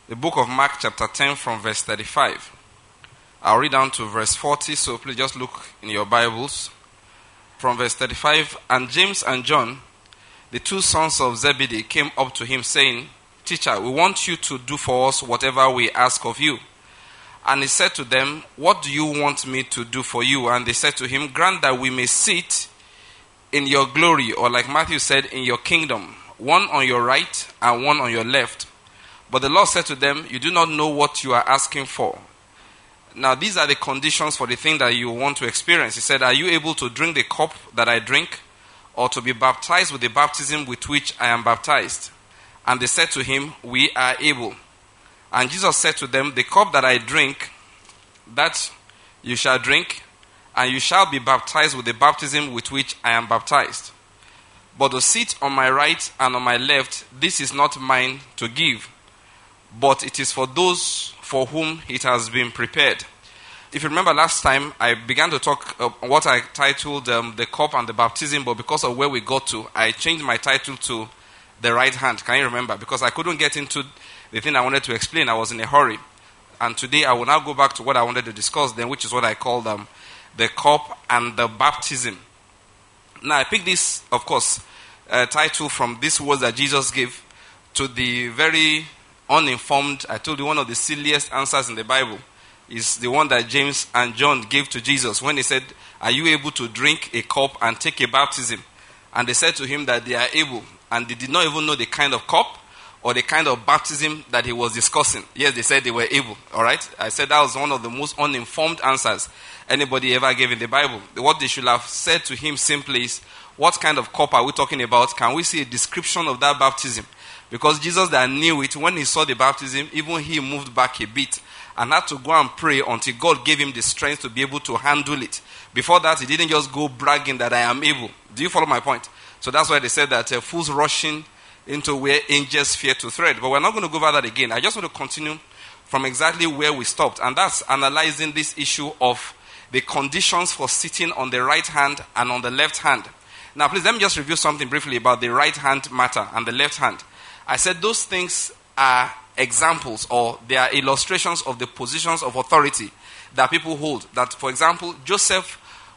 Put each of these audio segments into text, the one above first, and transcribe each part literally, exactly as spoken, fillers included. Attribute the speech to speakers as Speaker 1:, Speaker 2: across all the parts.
Speaker 1: the book of Mark chapter ten from verse thirty-five. I'll read down to verse forty, so please just look in your Bibles. From verse thirty-five, and James and John, the two sons of Zebedee, came up to him saying, Teacher, we want you to do for us whatever we ask of you. And he said to them, What do you want me to do for you? And they said to him, Grant that we may sit in your glory, or like Matthew said, in your kingdom, one on your right and one on your left. But the Lord said to them, You do not know what you are asking for. Now these are the conditions for the thing that you want to experience. He said, Are you able to drink the cup that I drink, or to be baptized with the baptism with which I am baptized? And they said to him, We are able. And Jesus said to them, The cup that I drink, that you shall drink, and you shall be baptized with the baptism with which I am baptized. But to sit on my right and on my left, this is not mine to give, but it is for those for whom it has been prepared. If you remember last time, I began to talk uh, what I titled um, the cup and the baptism, but because of where we got to, I changed my title to the right hand. Can you remember? Because I couldn't get into the thing I wanted to explain. I was in a hurry. And today I will now go back to what I wanted to discuss then, which is what I called um, the cup and the baptism. Now I picked this, of course, uh, title from these words that Jesus gave to the very uninformed. I told you one of the silliest answers in the Bible is the one that James and John gave to Jesus when he said, Are you able to drink a cup and take a baptism? And they said to him that they are able. And they did not even know the kind of cup or the kind of baptism that he was discussing. Yes, they said they were able. All right? I said that was one of the most uninformed answers anybody ever gave in the Bible. What they should have said to him simply is, what kind of cup are we talking about? Can we see a description of that baptism? Because Jesus that knew it, when he saw the baptism, even he moved back a bit and had to go and pray until God gave him the strength to be able to handle it. Before that, he didn't just go bragging that I am able. Do you follow my point? So that's why they said that uh, fools rushing into where angels fear to tread. But we're not going to go over that again. I just want to continue from exactly where we stopped. And that's analyzing this issue of the conditions for sitting on the right hand and on the left hand. Now, please let me just review something briefly about the right hand matter and the left hand. I said those things are examples or they are illustrations of the positions of authority that people hold. That, for example, Joseph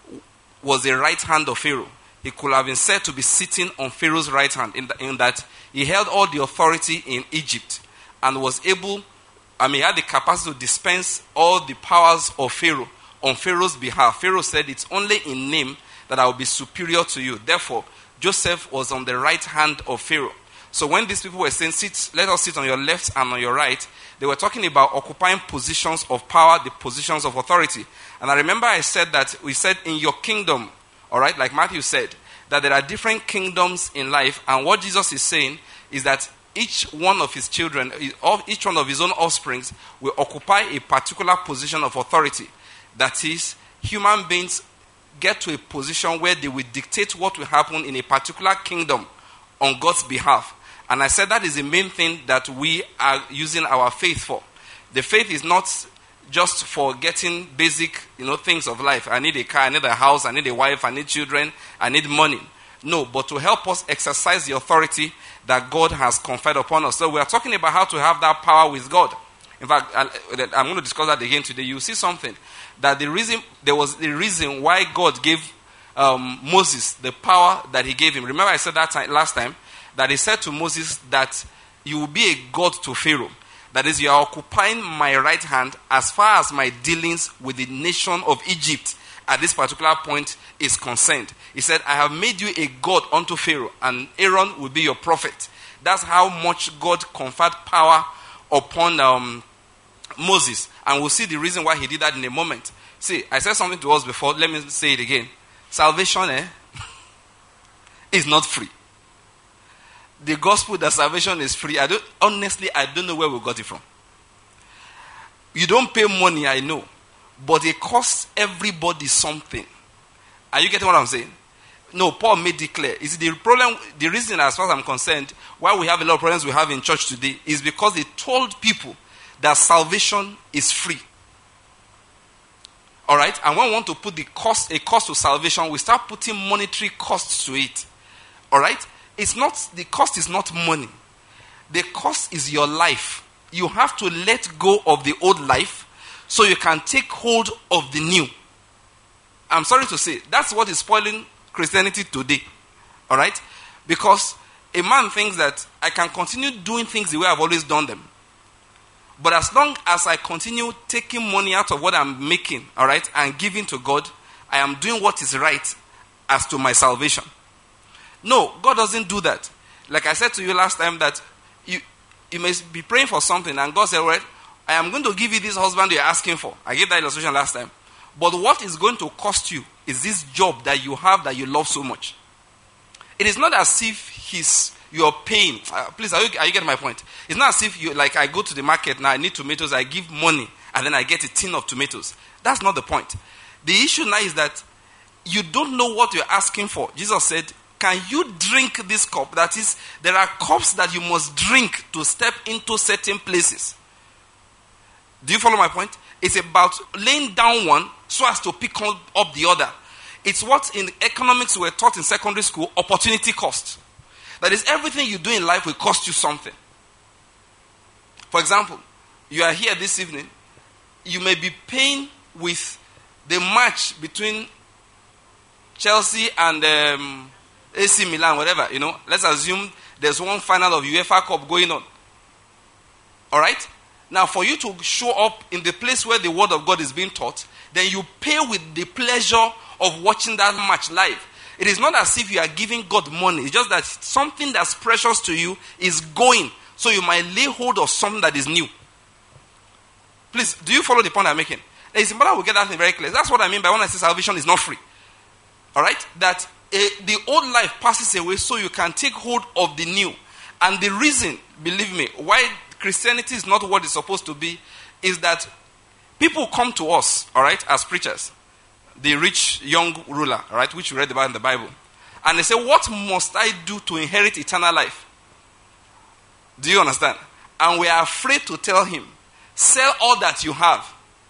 Speaker 1: was the right hand of Pharaoh. He could have been said to be sitting on Pharaoh's right hand in, the, in that he held all the authority in Egypt and was able, I mean, he had the capacity to dispense all the powers of Pharaoh on Pharaoh's behalf. Pharaoh said, It's only in name that I will be superior to you. Therefore, Joseph was on the right hand of Pharaoh. So when these people were saying, sit, let us sit on your left and on your right, they were talking about occupying positions of power, the positions of authority. And I remember I said that, we said in your kingdom, all right, like Matthew said, that there are different kingdoms in life. And what Jesus is saying is that each one of his children, each one of his own offsprings will occupy a particular position of authority. That is, human beings get to a position where they will dictate what will happen in a particular kingdom on God's behalf. And I said that is the main thing that we are using our faith for. The faith is not just for getting basic, you know, things of life. I need a car, I need a house, I need a wife, I need children, I need money. No, but to help us exercise the authority that God has conferred upon us. So we are talking about how to have that power with God. In fact, I'm going to discuss that again today. You see something that the reason there was the reason why God gave um, Moses the power that he gave him. Remember, I said that time, last time that he said to Moses that you will be a god to Pharaoh. That is, you are occupying my right hand as far as my dealings with the nation of Egypt at this particular point is concerned. He said, I have made you a god unto Pharaoh, and Aaron will be your prophet. That's how much God conferred power upon um, Moses. And we'll see the reason why he did that in a moment. See, I said something to us before. Let me say it again. Salvation eh, is not free. The gospel that salvation is free, I don't, honestly, I don't know where we got it from. You don't pay money, I know. But it costs everybody something. Are you getting what I'm saying? No, Paul made it clear. Is the problem, the reason as far as I'm concerned, why we have a lot of problems we have in church today is because they told people that salvation is free. Alright? And when we want to put the cost, a cost to salvation, we start putting monetary costs to it. Alright? It's not, the cost is not money. The cost is your life. you have to let go of the old life so you can take hold of the new. I'm sorry to say, that's what is spoiling Christianity today. All right? Because a man thinks that I can continue doing things the way I've always done them. But as long as I continue taking money out of what I'm making, all right, and giving to God, I am doing what is right as to my salvation. No, God doesn't do that. Like I said to you last time that you, you may be praying for something and God said, well, I am going to give you this husband you're asking for. I gave that illustration last time. But what is going to cost you is this job that you have that you love so much. It is not as if he's you're paying. Uh, please, are you, are you getting my point? It's not as if you like I go to the market now, I need tomatoes, I give money, and then I get a tin of tomatoes. That's not the point. The issue now is that you don't know what you're asking for. Jesus said, can you drink this cup? That is, there are cups that you must drink to step into certain places. Do you follow my point? It's about laying down one so as to pick up the other. It's what in economics we're taught in secondary school, opportunity cost. That is, everything you do in life will cost you something. For example, you are here this evening, you may be paying with the match between Chelsea and um, A C Milan, whatever, you know. Let's assume there's one final of UEFA Cup going on. All right? Now, for you to show up in the place where the word of God is being taught, then you pay with the pleasure of watching that match live. It is not as if you are giving God money. It's just that something that's precious to you is going. So you might lay hold of something that is new. Please, do you follow the point I'm making? It's important we get that thing very clear. That's what I mean by when I say salvation is not free. Alright? That uh, the old life passes away so you can take hold of the new. And the reason, believe me, why Christianity is not what it's supposed to be is that people come to us, alright, as preachers. The rich young ruler, right, which we read about in the Bible. And they say, what must I do to inherit eternal life? Do you understand? And we are afraid to tell him, sell all that you have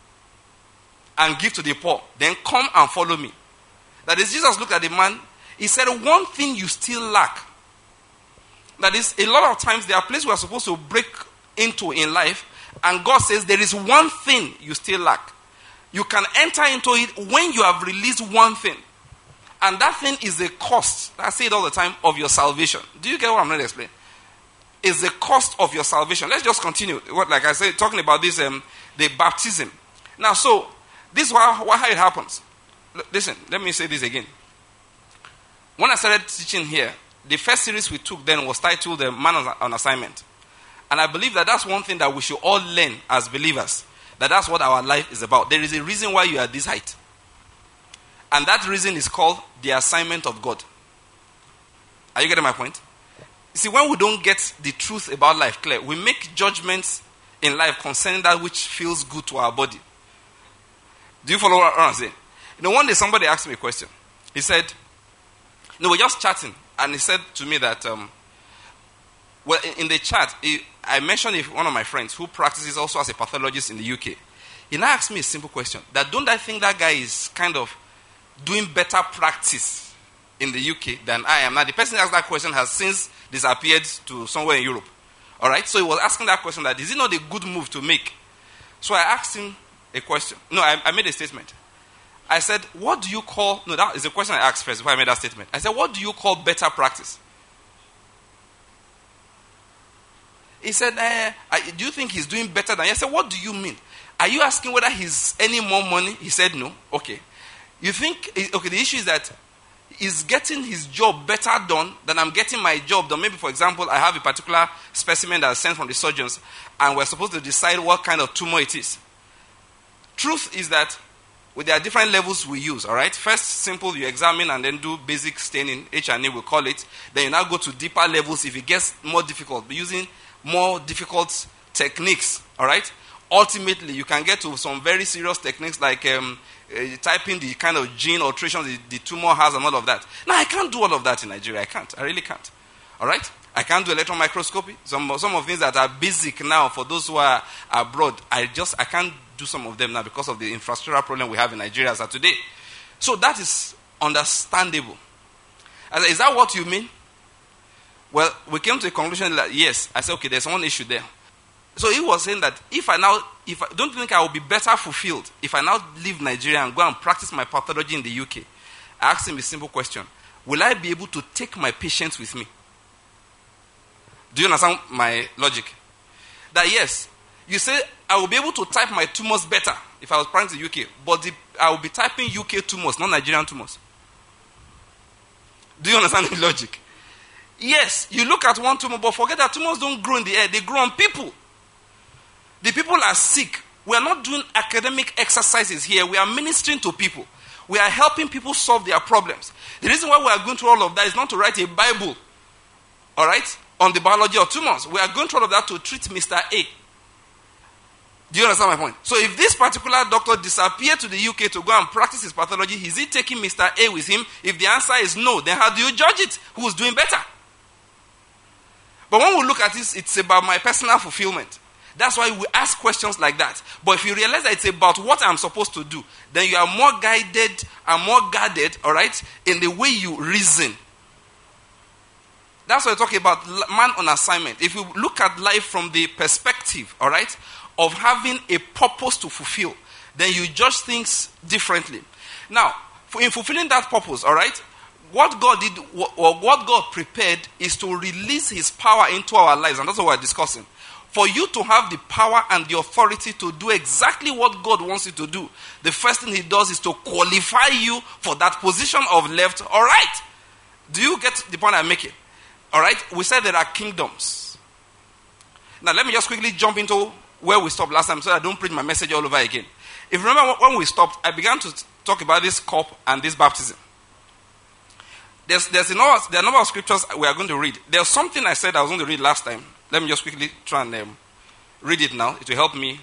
Speaker 1: and give to the poor. Then come and follow me. That is, Jesus looked at the man. He said, one thing you still lack. That is, a lot of times there are places we are supposed to break into in life. And God says, there is one thing you still lack. You can enter into it when you have released one thing. And that thing is the cost, I say it all the time, of your salvation. Do you get what I'm going to explain? It's the cost of your salvation. Let's just continue. What, like I said, talking about this, um, the baptism. Now, so, this is how, how it happens. L- listen, let me say this again. When I started teaching here, the first series we took then was titled uh, Man on Assignment. And I believe that that's one thing that we should all learn as believers. That that's what our life is about. There is a reason why you are this height. And that reason is called the assignment of God. Are you getting my point? You see, when we don't get the truth about life clear, we make judgments in life concerning that which feels good to our body. Do you follow what I'm saying? You know, one day somebody asked me a question. He said, no, we're just chatting. And he said to me that, um, well, in the chat, he, I mentioned if one of my friends who practices also as a pathologist in the U K. He now asked me a simple question. That don't I think that guy is kind of doing better practice in the U K than I am? Now, the person who asked that question has since disappeared to somewhere in Europe. All right? So he was asking that question that, is it not a good move to make? So I asked him a question. No, I, I made a statement. I said, what do you call... No, that is a question I asked first before I made that statement. I said, what do you call better practice? He said, eh, do you think he's doing better than you? I said, what do you mean? Are you asking whether he's earning more money? He said, no. Okay. You think, okay, the issue is that he's getting his job better done than I'm getting my job done. Maybe, for example, I have a particular specimen that is sent from the surgeons and we're supposed to decide what kind of tumor it is. Truth is that well, there are different levels we use, all right? First, simple, you examine and then do basic staining, H and A we call it. Then you now go to deeper levels if it gets more difficult, using more difficult techniques, all right? Ultimately, you can get to some very serious techniques like um, uh, typing the kind of gene alterations the, the tumor has and all of that. Now, I can't do all of that in Nigeria. I can't. I really can't. All right? I can't do electron microscopy. Some, some of the things that are basic now for those who are abroad, I just I can't do some of them now because of the infrastructural problem we have in Nigeria as of today. So that is understandable. I said, is that what you mean? Well, we came to a conclusion that yes. I said, okay, there's one issue there. So he was saying that if I now, if I don't think I will be better fulfilled if I now leave Nigeria and go and practice my pathology in the U K. I asked him a simple question. Will I be able to take my patients with me? Do you understand my logic? That yes, you say I will be able to type my tumors better if I was practicing the U K, but the, I will be typing U K tumors, not Nigerian tumors. Do you understand the logic? Yes, you look at one tumor, but forget that tumors don't grow in the air, they grow on people. The people are sick. We are not doing academic exercises here. We are ministering to people. We are helping people solve their problems. The reason why we are going through all of that is not to write a Bible, all right, on the biology of tumors. We are going through all of that to treat Mister A. Do you understand my point? So if this particular doctor disappeared to the U K to go and practice his pathology, is he taking Mister A with him? If the answer is no, then how do you judge it? Who's doing better? But when we look at this, it's about my personal fulfillment. That's why we ask questions like that. But if you realize that it's about what I'm supposed to do, then you are more guided and more guarded, all right, in the way you reason. That's what we're talking about, man on assignment. If you look at life from the perspective, all right, of having a purpose to fulfill, then you judge things differently. Now, in fulfilling that purpose, all right, what God did, or what God prepared is to release his power into our lives, and that's what we're discussing. For you to have the power and the authority to do exactly what God wants you to do, the first thing he does is to qualify you for that position of left or right. Do you get the point I'm making? All right, we said there are kingdoms. Now let me just quickly jump into where we stopped last time so I don't preach my message all over again. If you remember when we stopped, I began to talk about this cup and this baptism. There's, there's a number, there are a number of scriptures we are going to read. There's something I said I was going to read last time. Let me just quickly try and um, read it now. It will help me.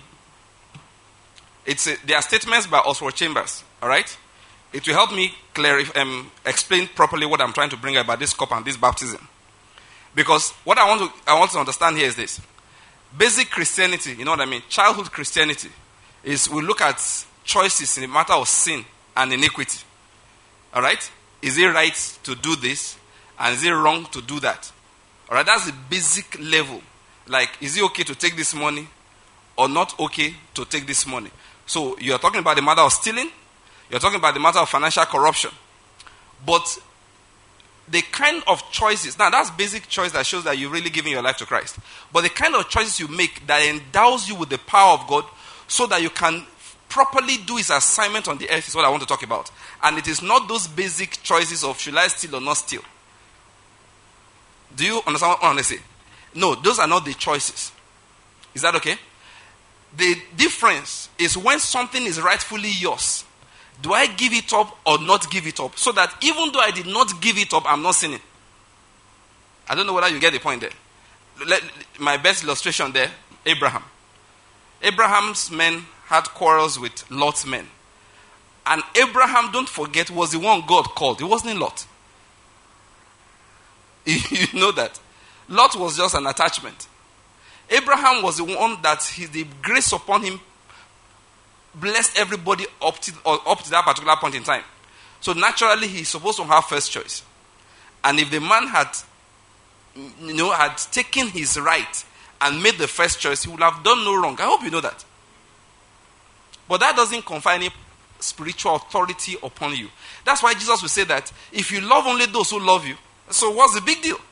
Speaker 1: It's a, there are statements by Oswald Chambers. All right? It will help me clarify, um, explain properly what I'm trying to bring about this cup and this baptism. Because what I want to I want to understand here is this. Basic Christianity, you know what I mean? Childhood Christianity is we look at choices in the matter of sin and iniquity. All right? Is it right to do this? And is it wrong to do that? All right, that's the basic level. Like, is it okay to take this money or not okay to take this money? So, you're talking about the matter of stealing. You're talking about the matter of financial corruption. But the kind of choices, now that's basic choice that shows that you're really giving your life to Christ. But the kind of choices you make that endows you with the power of God so that you can properly do his assignment on the earth is what I want to talk about. And it is not those basic choices of should I steal or not steal. Do you understand what I want to say? No, those are not the choices. Is that okay? The difference is when something is rightfully yours. Do I give it up or not give it up? So that even though I did not give it up, I'm not sinning. I don't know whether you get the point there. Let, my best illustration there, Abraham. Abraham's men had quarrels with Lot's men. And Abraham, don't forget, was the one God called. It wasn't Lot. You know that. Lot was just an attachment. Abraham was the one that he, the grace upon him blessed everybody up to, up to that particular point in time. So naturally, he's supposed to have first choice. And if the man had, you know, had taken his right and made the first choice, he would have done no wrong. I hope you know that. But that doesn't confer any spiritual authority upon you. That's why Jesus will say that if you love only those who love you, so what's the big deal?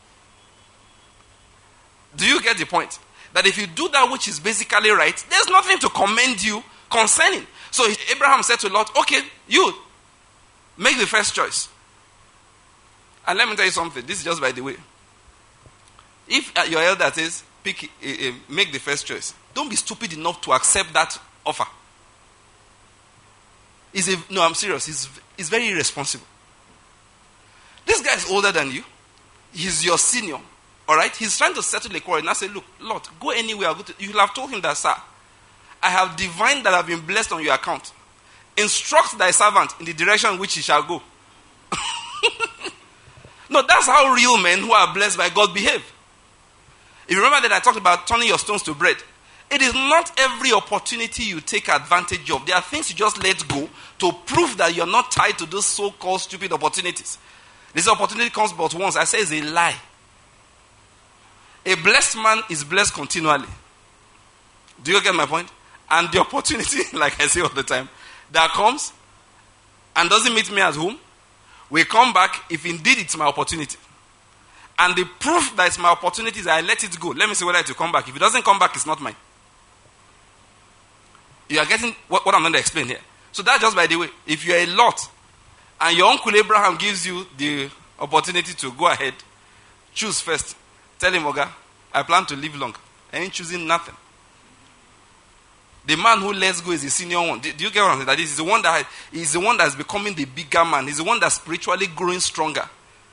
Speaker 1: Do you get the point? That if you do that which is basically right, there's nothing to commend you concerning. So Abraham said to Lot, okay, you make the first choice. And let me tell you something. This is just by the way. If your elder says, pick, uh, uh, make the first choice, don't be stupid enough to accept that offer. Is a, no, I'm serious. He's, he's very irresponsible. This guy is older than you. He's your senior. All right? He's trying to settle a quarrel. And I say, look, Lord, go anywhere. Go to, you will have told him that, sir, I have divined that I have been blessed on your account. Instruct thy servant in the direction in which he shall go. No, that's how real men who are blessed by God behave. If you remember that I talked about turning your stones to bread. It is not every opportunity you take advantage of. There are things you just let go to prove that you're not tied to those so-called stupid opportunities. This opportunity comes but once. I say it's a lie. A blessed man is blessed continually. Do you get my point? And the opportunity, like I say all the time, that comes and doesn't meet me at home, will come back if indeed it's my opportunity. And the proof that it's my opportunity is I let it go. Let me see whether it will come back. If it doesn't come back, it's not mine. You are getting what, what I'm going to explain here. So that's just by the way. If you're a Lot and your uncle Abraham gives you the opportunity to go ahead, choose first. Tell him, Oga, I plan to live long. I ain't choosing nothing. The man who lets go is the senior one. Do, do you get what I'm saying? That is the one that is the one that's becoming the bigger man. He's the one that's spiritually growing stronger.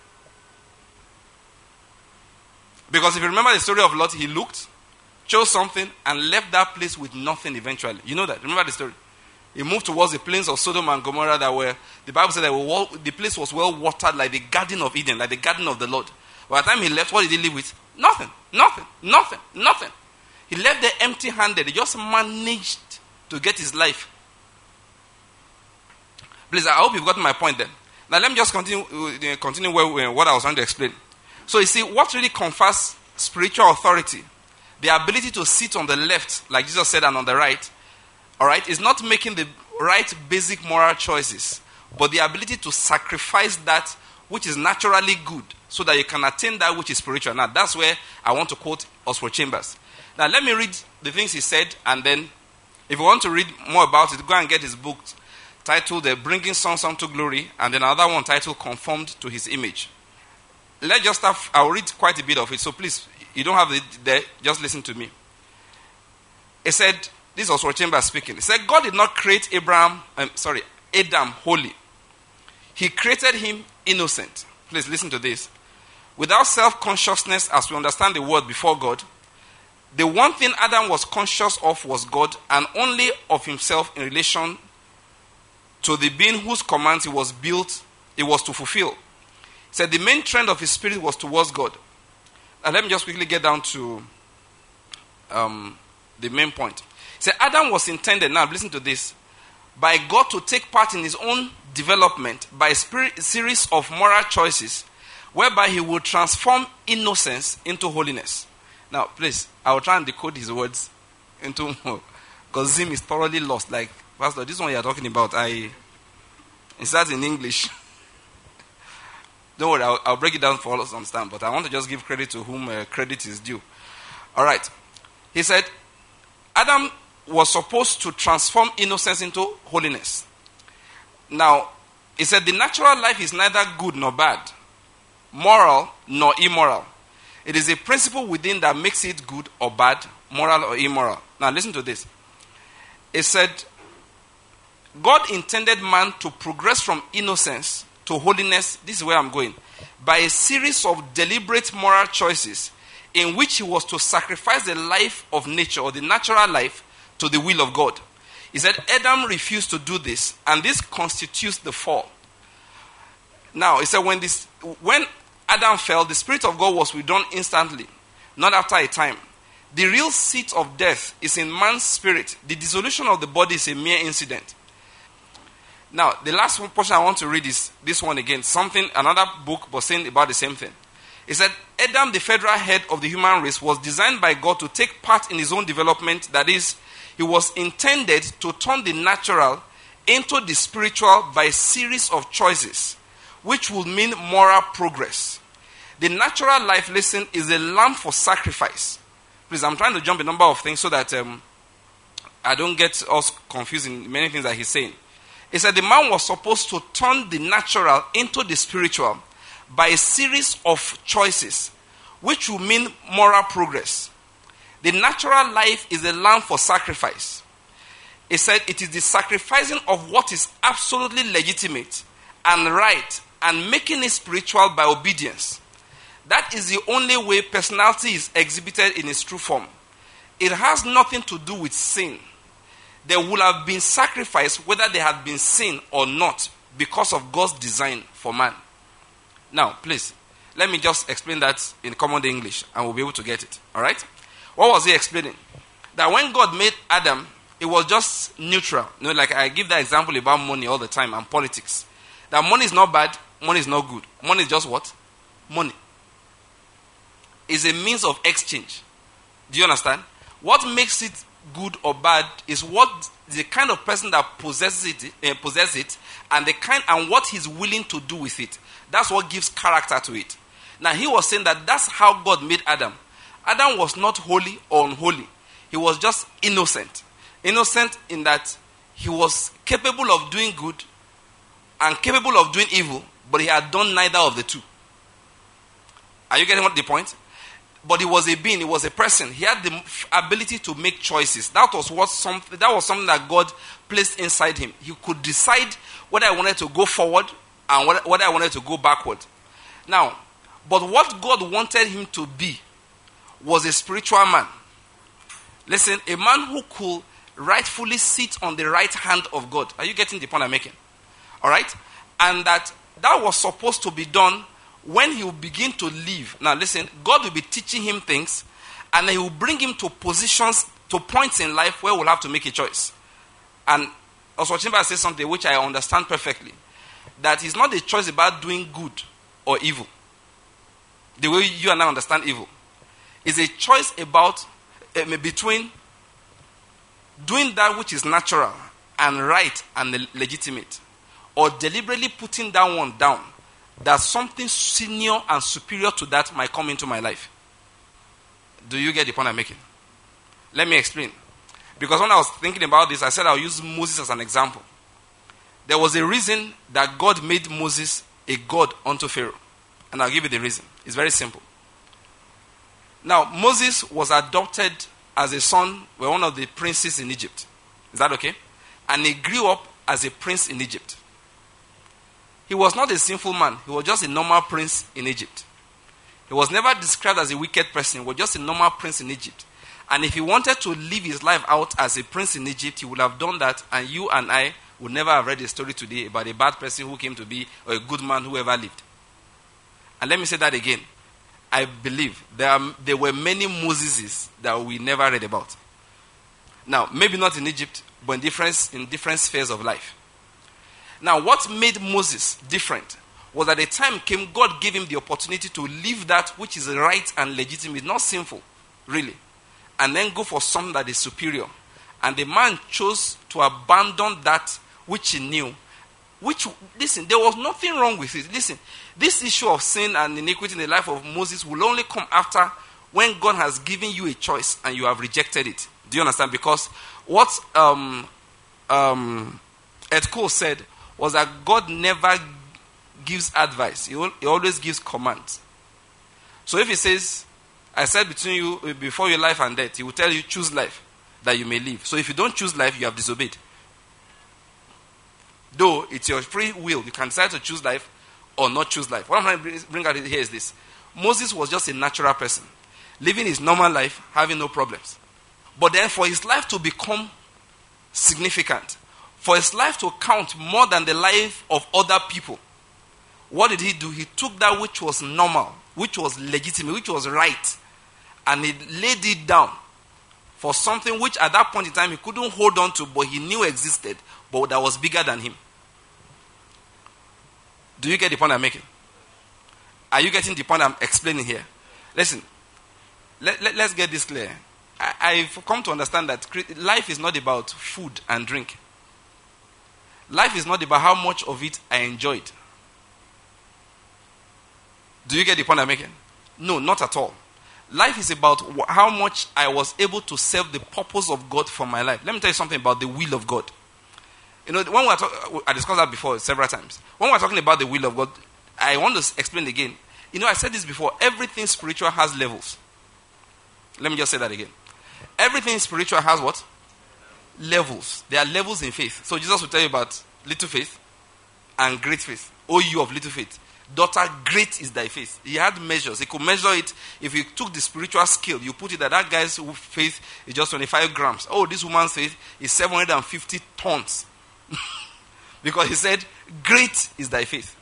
Speaker 1: Because if you remember the story of Lot, he looked, chose something, and left that place with nothing eventually. You know that? Remember the story? He moved towards the plains of Sodom and Gomorrah that were, the Bible said that were, the place was well watered like the Garden of Eden, like the Garden of the Lord. By the time he left, what did he leave with? Nothing, nothing, nothing, nothing. He left there empty-handed. He just managed to get his life. Please, I hope you've gotten my point then. Now let me just continue, uh, continue where, what I was trying to explain. So you see, what really confers spiritual authority, the ability to sit on the left, like Jesus said, and on the right, all right, is not making the right basic moral choices, but the ability to sacrifice that which is naturally good so that you can attain that which is spiritual. Now, that's where I want to quote Oswald Chambers. Now, let me read the things he said, and then if you want to read more about it, go and get his book titled uh, Bringing Sons Unto Glory, and then another one titled Conformed to His Image. Let's just have, I'll read quite a bit of it, so please, you don't have it there, just listen to me. He said, this is Oswald Chambers speaking. He said, God did not create Abraham, um, sorry, Adam holy. He created him innocent. Please listen to this. Without self-consciousness, as we understand the word before God, the one thing Adam was conscious of was God, and only of himself in relation to the being whose commands he was built, it was to fulfill. He said the main trend of his spirit was towards God. Now let me just quickly get down to um, the main point. He said Adam was intended, now listen to this, by God to take part in his own development by a spirit, series of moral choices whereby he would transform innocence into holiness. Now, please, I will try and decode his words into more. Because Zim is thoroughly lost. Like, Pastor, this one you are talking about, I it's that in English. Don't worry, I'll, I'll break it down for all of us to understand. But I want to just give credit to whom uh, credit is due. All right. He said, Adam was supposed to transform innocence into holiness. Now, he said the natural life is neither good nor bad, moral nor immoral. It is a principle within that makes it good or bad, moral or immoral. Now listen to this. It said, God intended man to progress from innocence to holiness, this is where I'm going, by a series of deliberate moral choices in which he was to sacrifice the life of nature or the natural life to the will of God. He said Adam refused to do this, and this constitutes the fall. Now, he said when this, when Adam fell, the Spirit of God was withdrawn instantly, not after a time. The real seat of death is in man's spirit. The dissolution of the body is a mere incident. Now, the last one portion I want to read is this one again. Something, another book was saying about the same thing. It said, Adam, the federal head of the human race, was designed by God to take part in his own development. That is, he was intended to turn the natural into the spiritual by a series of choices, which will mean moral progress. The natural life, listen, is a lamb for sacrifice. Please, I'm trying to jump a number of things so that um, I don't get us confused in many things that he's saying. He said the man was supposed to turn the natural into the spiritual by a series of choices, which will mean moral progress. The natural life is a lamb for sacrifice. He said it is the sacrificing of what is absolutely legitimate and right and making it spiritual by obedience. That is the only way personality is exhibited in its true form. It has nothing to do with sin. There would have been sacrifice whether there had been sin or not because of God's design for man. Now, please, let me just explain that in common English and we'll be able to get it. All right? What was he explaining? That when God made Adam, it was just neutral. You know, like I give that example about money all the time and politics. That money is not bad, money is not good. Money is just what? Money. It's a means of exchange. Do you understand? What makes it good or bad is what the kind of person that possesses it, uh, possesses it, and the kind and what he's willing to do with it. That's what gives character to it. Now he was saying that that's how God made Adam. Adam was not holy or unholy. He was just innocent. Innocent in that he was capable of doing good and capable of doing evil, but he had done neither of the two. Are you getting what the point? But he was a being, he was a person. He had the ability to make choices. That was what something that was something that God placed inside him. He could decide whether I wanted to go forward and whether I wanted to go backward. Now, but what God wanted him to be was a spiritual man. Listen, a man who could rightfully sit on the right hand of God. Are you getting the point I'm making? All right? And that that was supposed to be done when he will begin to live. Now listen, God will be teaching him things, and then he will bring him to positions, to points in life where we'll have to make a choice. And also Chimba says something which I understand perfectly, that it's not a choice about doing good or evil, the way you and I understand evil. It's a choice about uh, between doing that which is natural and right and legitimate, or deliberately putting that one down, that something senior and superior to that might come into my life. Do you get the point I'm making? Let me explain. Because when I was thinking about this, I said I'll use Moses as an example. There was a reason that God made Moses a god unto Pharaoh. And I'll give you the reason. It's very simple. Now, Moses was adopted as a son by one of the princes in Egypt. Is that okay? And he grew up as a prince in Egypt. He was not a sinful man. He was just a normal prince in Egypt. He was never described as a wicked person. He was just a normal prince in Egypt. And if he wanted to live his life out as a prince in Egypt, he would have done that, and you and I would never have read a story today about a bad person who came to be, or a good man who ever lived. And let me say that again. I believe there, are, there were many Moseses that we never read about. Now, maybe not in Egypt, but in different, in different spheres of life. Now, what made Moses different was that the time came, God gave him the opportunity to live that which is right and legitimate, not sinful, really, and then go for something that is superior. And the man chose to abandon that which he knew, which, listen, there was nothing wrong with it. Listen, this issue of sin and iniquity in the life of Moses will only come after when God has given you a choice and you have rejected it. Do you understand? Because what um, um, Ed Cole said was that God never gives advice. He, he always gives commands. So if he says, I said between you, before your life and death, he will tell you, choose life, that you may live. So if you don't choose life, you have disobeyed. Though it's your free will, you can decide to choose life or not choose life. What I'm trying to bring out here is this. Moses was just a natural person, living his normal life, having no problems. But then for his life to become significant, for his life to count more than the life of other people, what did he do? He took that which was normal, which was legitimate, which was right, and he laid it down for something which at that point in time he couldn't hold on to, but he knew existed, but that was bigger than him. Do you get the point I'm making? Are you getting the point I'm explaining here? Listen, let, let, let's get this clear. I, I've come to understand that life is not about food and drink. Life is not about how much of it I enjoyed. Do you get the point I'm making? No, not at all. Life is about wh- how much I was able to serve the purpose of God for my life. Let me tell you something about the will of God. You know, when we are talk- I discussed that before several times. When we're talking about the will of God, I want to explain again. You know, I said this before. Everything spiritual has levels. Let me just say that again. Everything spiritual has what? Levels. There are levels in faith. So Jesus will tell you about little faith and great faith. O you of little faith. Daughter, great is thy faith. He had measures. He could measure it. If you took the spiritual scale, you put it that that guy's faith is just twenty-five grams. Oh, this woman's faith is seven hundred fifty tons. Because he said, great is thy faith.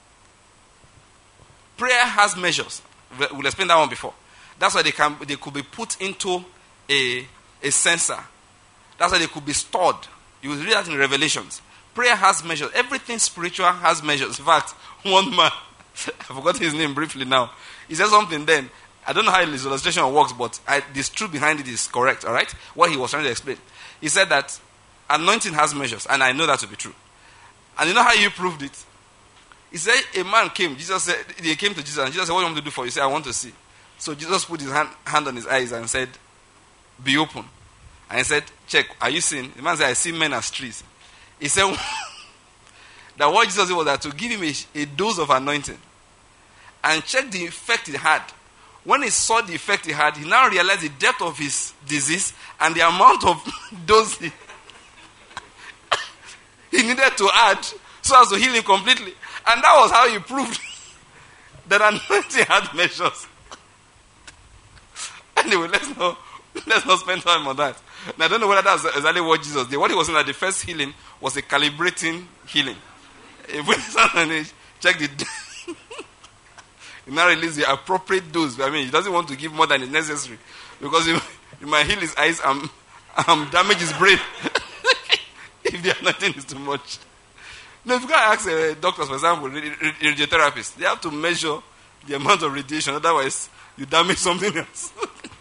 Speaker 1: Prayer has measures. We'll explain that one before. That's why they can they could be put into a, a sensor. That's why they could be stored. You will read that in Revelations. Prayer has measures. Everything spiritual has measures. In fact, one man, I forgot his name briefly now. He said something then. I don't know how his illustration works, but I, the truth behind it is correct, all right? What he was trying to explain. He said that anointing has measures, and I know that to be true. And you know how you proved it? He said a man came. Jesus said, he came to Jesus, and Jesus said, what do you want me to do for you? He said, I want to see. So Jesus put his hand, hand on his eyes and said, be open. And he said, check, are you seeing? The man said, I see men as trees. He said that what Jesus did was that to give him a, a dose of anointing and check the effect it had. When he saw the effect he had, he now realized the depth of his disease and the amount of dose he, he needed to add so as to heal him completely. And that was how he proved that anointing had measures. Anyway, let's not, let's not spend time on that. Now, I don't know whether that's exactly what Jesus did. What he was saying that the first healing was a calibrating healing. If we check the... You now release the appropriate dose. I mean, he doesn't want to give more than is necessary. Because he, he might heal his eyes and, and damage his brain. If the anointing is too much. Now, if you can ask uh, doctors, for example, radiotherapists, they have to measure the amount of radiation. Otherwise, you damage something else.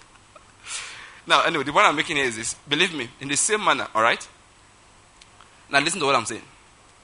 Speaker 1: Now, anyway, the point I'm making here is this. Believe me, in the same manner, all right? Now, listen to what I'm saying.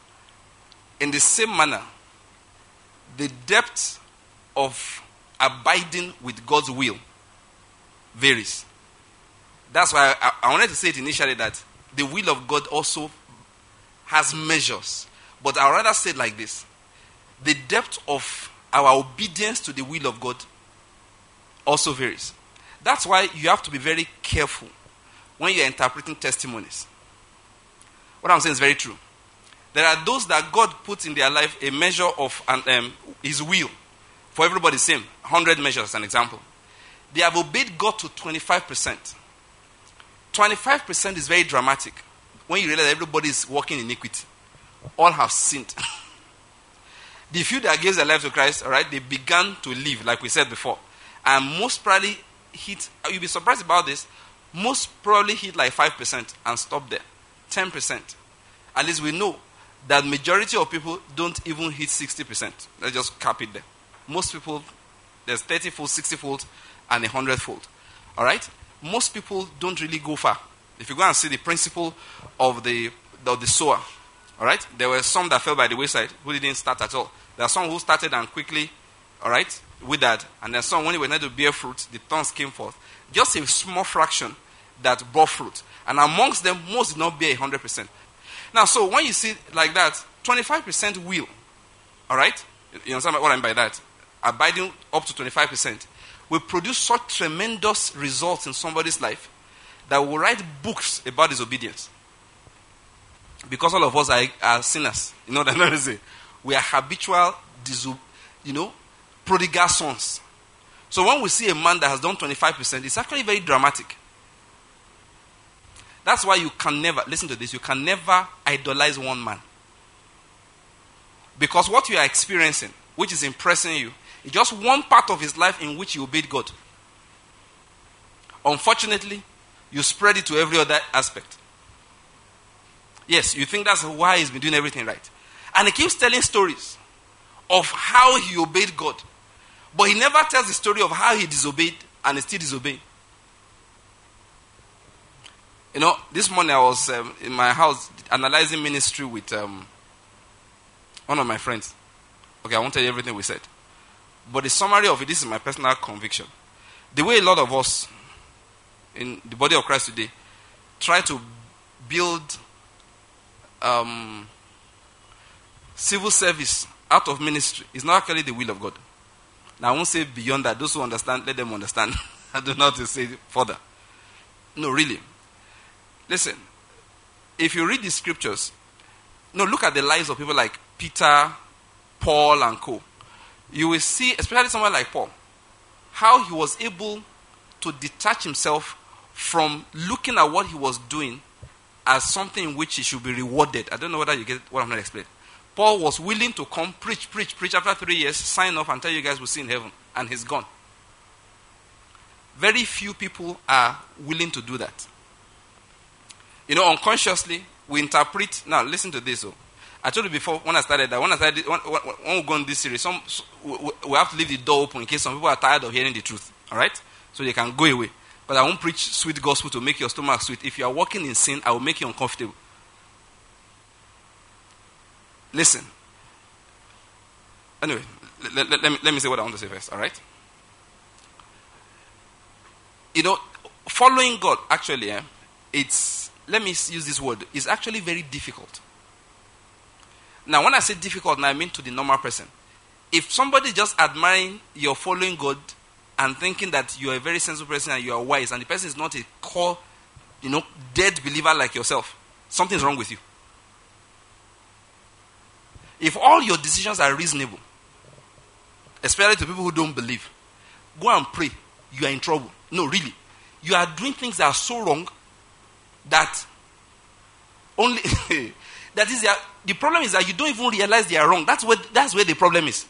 Speaker 1: In the same manner, the depth of abiding with God's will varies. That's why I, I wanted to say it initially that the will of God also has measures. But I would rather say it like this. The depth of our obedience to the will of God also varies. That's why you have to be very careful when you're interpreting testimonies. What I'm saying is very true. There are those that God puts in their life a measure of um, His will. For everybody, same. one hundred measures as an example. They have obeyed God to twenty-five percent. twenty-five percent is very dramatic. When you realize everybody is walking in iniquity. All have sinned. The few that gave their life to Christ, all right, they began to live, like we said before. And most probably hit, you'll be surprised about this, most probably hit like five percent and stop there. ten percent. At least we know that majority of people don't even hit sixty percent. Let's just cap it there. Most people, there's thirty-fold, sixty-fold, and one hundred-fold. All right? Most people don't really go far. If you go and see the principle of the, of the sower, all right? There were some that fell by the wayside who didn't start at all. There are some who started and quickly, all right, withered. And then some, when they were not to bear fruit, the thorns came forth. Just a small fraction that bore fruit. And amongst them, most did not bear one hundred percent. Now, so when you see like that, twenty-five percent will, all right? You understand what I mean by that? Abiding up to twenty-five percent will produce such tremendous results in somebody's life that will write books about disobedience. Because all of us are, are sinners. You know what I'm trying to say? We are habitual, diso- you know, prodigal sons. So when we see a man that has done twenty-five percent, it's actually very dramatic. That's why you can never, listen to this, you can never idolize one man. Because what you are experiencing, which is impressing you, is just one part of his life in which he obeyed God. Unfortunately, you spread it to every other aspect. Yes, you think that's why he's been doing everything right. And he keeps telling stories of how he obeyed God. But he never tells the story of how he disobeyed and he still disobeyed. You know, this morning I was um, in my house analyzing ministry with um, one of my friends. Okay, I won't tell you everything we said. But the summary of it, this is my personal conviction. The way a lot of us in the body of Christ today try to build um, civil service out of ministry is not actually the will of God. Now, I won't say beyond that. Those who understand, let them understand. I don't know how to say it further. No, really. Listen, if you read the scriptures, no, look at the lives of people like Peter, Paul, and co. You will see, especially someone like Paul, how he was able to detach himself from looking at what he was doing as something in which he should be rewarded. I don't know whether you get what I'm going to explain. Paul was willing to come, preach, preach, preach. After three years, sign off and tell you guys we'll see in heaven. And he's gone. Very few people are willing to do that. You know, unconsciously, we interpret... Now, listen to this. Oh. I told you before when I started that when I started when, when we go on this series, some we have to leave the door open in case some people are tired of hearing the truth. All right? So they can go away. But I won't preach sweet gospel to make your stomach sweet. If you are walking in sin, I will make you uncomfortable. Listen. Anyway, let, let, let, me, let me say what I want to say first, all right? You know, following God, actually, eh, it's, let me use this word, it's actually very difficult. Now, when I say difficult, now I mean to the normal person. If somebody just admiring your following God and thinking that you are a very sensible person and you are wise, and the person is not a core, you know, dead believer like yourself, something's wrong with you. If all your decisions are reasonable, especially to people who don't believe, go and pray, you are in trouble. No, really. You are doing things that are so wrong that only that is the, the problem is that you don't even realize they are wrong. That's where that's where the problem is.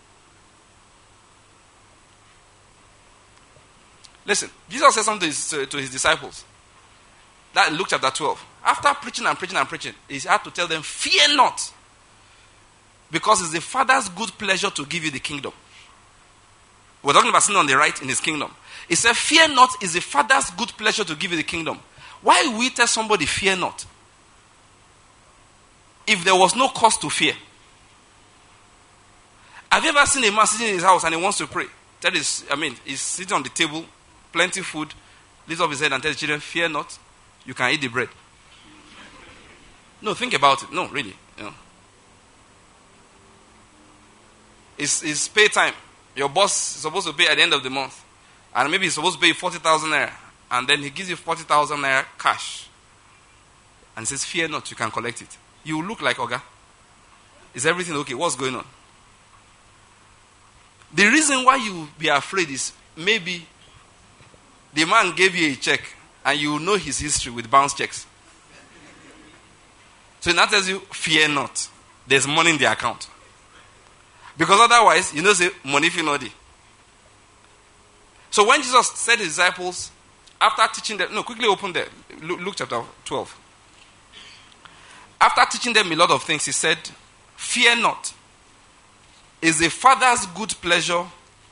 Speaker 1: Listen, Jesus said something to his, to, to his disciples. That in Luke chapter twelve. After preaching and preaching and preaching, he had to tell them, fear not. Because it's the Father's good pleasure to give you the kingdom. We're talking about sitting on the right in his kingdom. He said, fear not, is the Father's good pleasure to give you the kingdom. Why will we tell somebody, fear not? If there was no cause to fear. Have you ever seen a man sitting in his house and he wants to pray? That is, I mean, he's sitting on the table, plenty of food, lifts up his head and tells the children, fear not, you can eat the bread. No, think about it. No, really. You know. It's, it's pay time. Your boss is supposed to pay at the end of the month. And maybe he's supposed to pay you forty thousand naira. And then he gives you forty thousand naira cash. And says, fear not, you can collect it. You look like Oga. Is everything okay? What's going on? The reason why you be afraid is maybe the man gave you a check and you know his history with bounce checks. So he now tells you, fear not. There's money in the account. Because otherwise, you know, say, money if you know the. So when Jesus said to his disciples, after teaching them, no, quickly open there, Luke, Luke chapter twelve. After teaching them a lot of things, he said, fear not. Is the Father's good pleasure.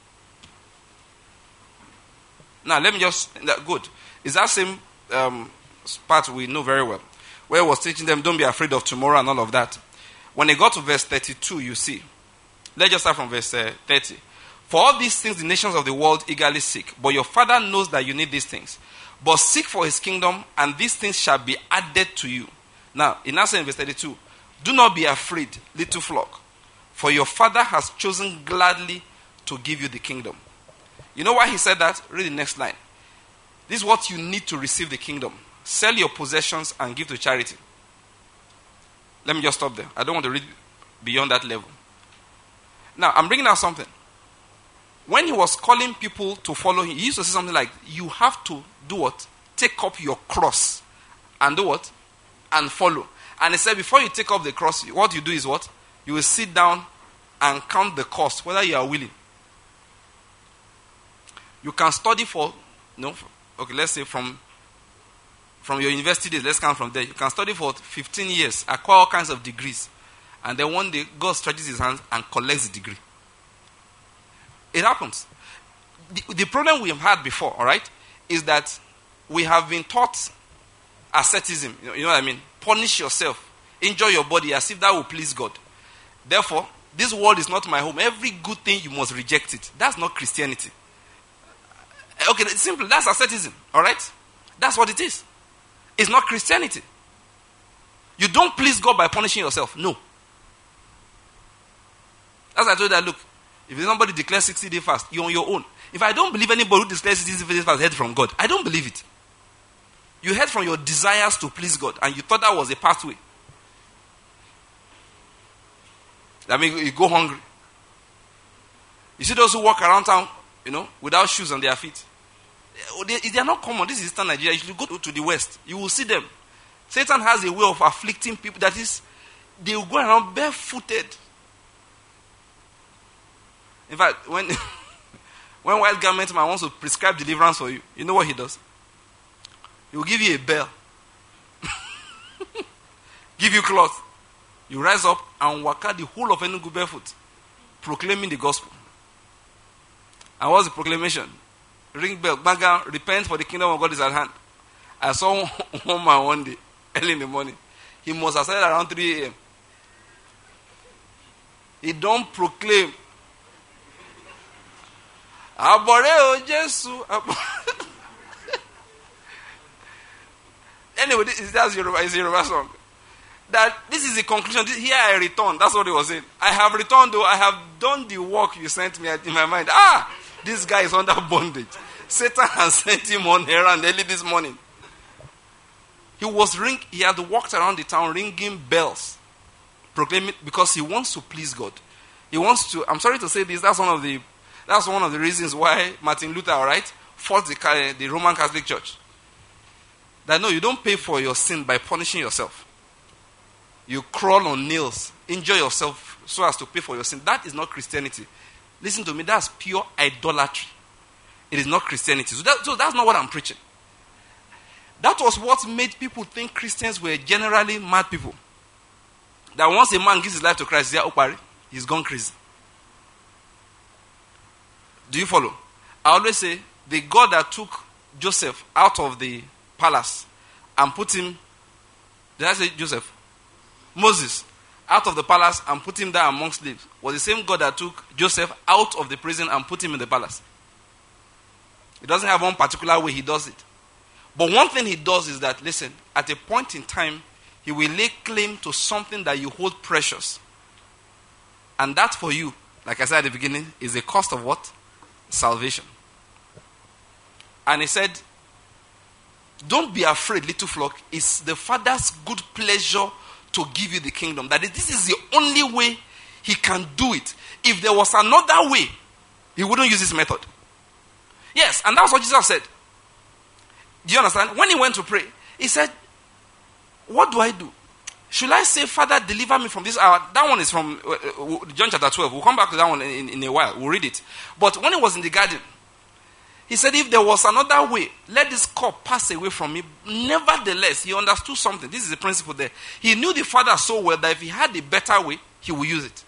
Speaker 1: Now, let me just, good. Is that same um, part we know very well. Where he was teaching them, don't be afraid of tomorrow and all of that. When he got to verse thirty-two, you see. Let's just start from verse uh, thirty. For all these things the nations of the world eagerly seek, but your Father knows that you need these things. But seek for his kingdom, and these things shall be added to you. Now, in answer in verse thirty-two, do not be afraid, little flock, for your Father has chosen gladly to give you the kingdom. You know why he said that? Read the next line. This is what you need to receive the kingdom. Sell your possessions and give to charity. Let me just stop there. I don't want to read beyond that level. Now, I'm bringing out something. When he was calling people to follow him, he used to say something like, you have to do what? Take up your cross and do what? And follow. And he said, before you take up the cross, what you do is what? You will sit down and count the cost, whether you are willing. You can study for, you know, okay, let's say from, from your university days, let's count from there. You can study for fifteen years, acquire all kinds of degrees. And then one day, God stretches his hands and collects the degree. It happens. The, the problem we have had before, all right, is that we have been taught asceticism. You know, you know what I mean? Punish yourself. Enjoy your body as if that will please God. Therefore, this world is not my home. Every good thing, you must reject it. That's not Christianity. Okay, it's simple. That's asceticism, all right? That's what it is. It's not Christianity. You don't please God by punishing yourself. No. As I told you that, look, if somebody declares sixty day fast, you're on your own. If I don't believe anybody who declares sixty day fast heard from God, I don't believe it. You heard from your desires to please God, and you thought that was a pathway. That means you go hungry. You see those who walk around town, you know, without shoes on their feet. They, they are not common. This is Eastern Nigeria. You should go to, to the West. You will see them. Satan has a way of afflicting people. That is, they will go around barefooted. In fact, when when Wild Garment Man wants to prescribe deliverance for you, you know what he does? He will give you a bell. Give you cloth. You rise up and walk out the whole of Enugu barefoot, proclaiming the gospel. And what's the proclamation? ring bell, bang, bang, repent for the kingdom of God is at hand. I saw one man one day, early in the morning. He must have started around three a.m. He don't proclaim. Abore Jesus. Anyway, this is that's Yoruba, it's a Yoruba song. That this is the conclusion. This, here I return. That's what he was saying. I have returned, though. I have done the work you sent me in my mind. Ah, this guy is under bondage. Satan has sent him on errand early this morning. He was ring. He had walked around the town ringing bells, proclaiming because he wants to please God. He wants to. I'm sorry to say this. That's one of the. That's one of the reasons why Martin Luther, all right, fought the, the Roman Catholic Church. That no, you don't pay for your sin by punishing yourself. You crawl on nails, injure yourself so as to pay for your sin. That is not Christianity. Listen to me, that's pure idolatry. It is not Christianity. So, that, so that's not what I'm preaching. That was what made people think Christians were generally mad people. That once a man gives his life to Christ, he's gone crazy. Do you follow? I always say, the God that took Joseph out of the palace and put him, did I say Joseph? Moses, out of the palace and put him there among slaves, was the same God that took Joseph out of the prison and put him in the palace. He doesn't have one particular way he does it. But one thing he does is that, listen, at a point in time, he will lay claim to something that you hold precious. And that for you, like I said at the beginning, is the cost of what? Salvation. And he said, don't be afraid, little flock. It's the Father's good pleasure to give you the kingdom. That is, this is the only way he can do it. If there was another way, he wouldn't use this method. Yes, and that's what Jesus said. Do you understand? When he went to pray, he said, what do I do? Should I say, Father, deliver me from this hour? That one is from uh, John chapter twelve. We'll come back to that one in, in a while. We'll read it. But when he was in the garden, he said, if there was another way, let this cup pass away from me. Nevertheless, he understood something. This is the principle there. He knew the Father so well that if he had a better way, he would use it.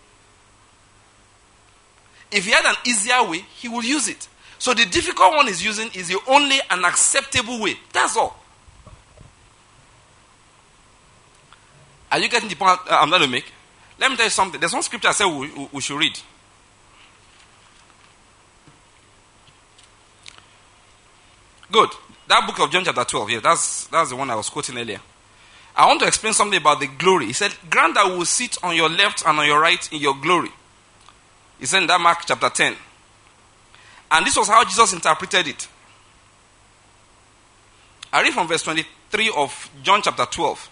Speaker 1: If he had an easier way, he would use it. So the difficult one he's using is the only an acceptable way. That's all. Are you getting the point I'm going to make? Let me tell you something. There's one scripture I said we, we, we should read. Good. That book of John chapter twelve, yeah, that's, that's the one I was quoting earlier. I want to explain something about the glory. He said, grant that we will sit on your left and on your right in your glory. He said in that Mark chapter ten. And this was how Jesus interpreted it. I read from verse twenty-three of John chapter twelve.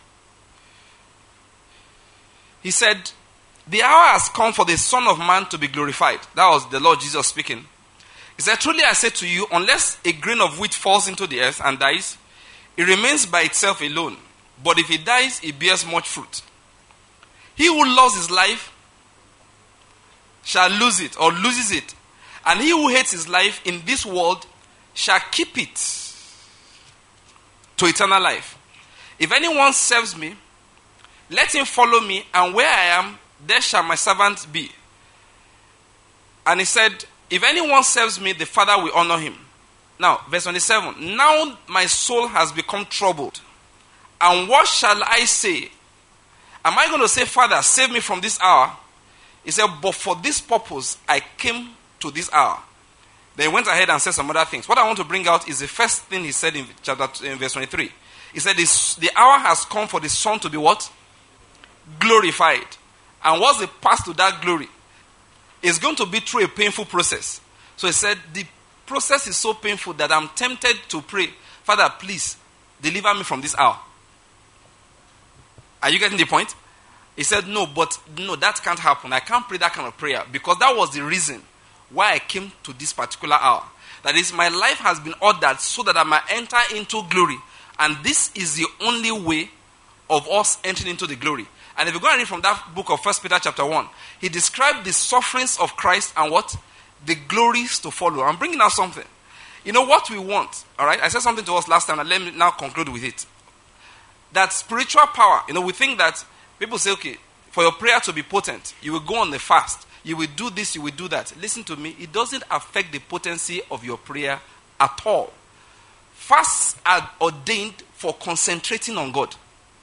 Speaker 1: He said, the hour has come for the Son of Man to be glorified. That was the Lord Jesus speaking. He said, truly I say to you, unless a grain of wheat falls into the earth and dies, it remains by itself alone. But if it dies, it bears much fruit. He who loves his life shall lose it or loses it. And he who hates his life in this world shall keep it to eternal life. If anyone serves me, let him follow me, and where I am, there shall my servant be. And he said, if anyone serves me, the Father will honor him. Now, verse twenty-seven. Now my soul has become troubled. And what shall I say? Am I going to say, Father, save me from this hour? He said, but for this purpose I came to this hour. Then he went ahead and said some other things. What I want to bring out is the first thing he said in chapter in verse twenty-three. He said, this, the hour has come for the Son to be what? Glorified. And what's the path to that glory? It's going to be through a painful process. So he said, the process is so painful that I'm tempted to pray, Father, please deliver me from this hour. Are you getting the point? He said, no, but no, that can't happen. I can't pray that kind of prayer because that was the reason why I came to this particular hour. That is, my life has been ordered so that I might enter into glory. And this is the only way of us entering into the glory. And if you go and read from that book of First Peter chapter one, he described the sufferings of Christ and what? The glories to follow. I'm bringing out something. You know what we want, all right? I said something to us last time, and let me now conclude with it. That spiritual power, you know, we think that people say, okay, for your prayer to be potent, you will go on the fast. You will do this, you will do that. Listen to me. It doesn't affect the potency of your prayer at all. Fasts are ordained for concentrating on God.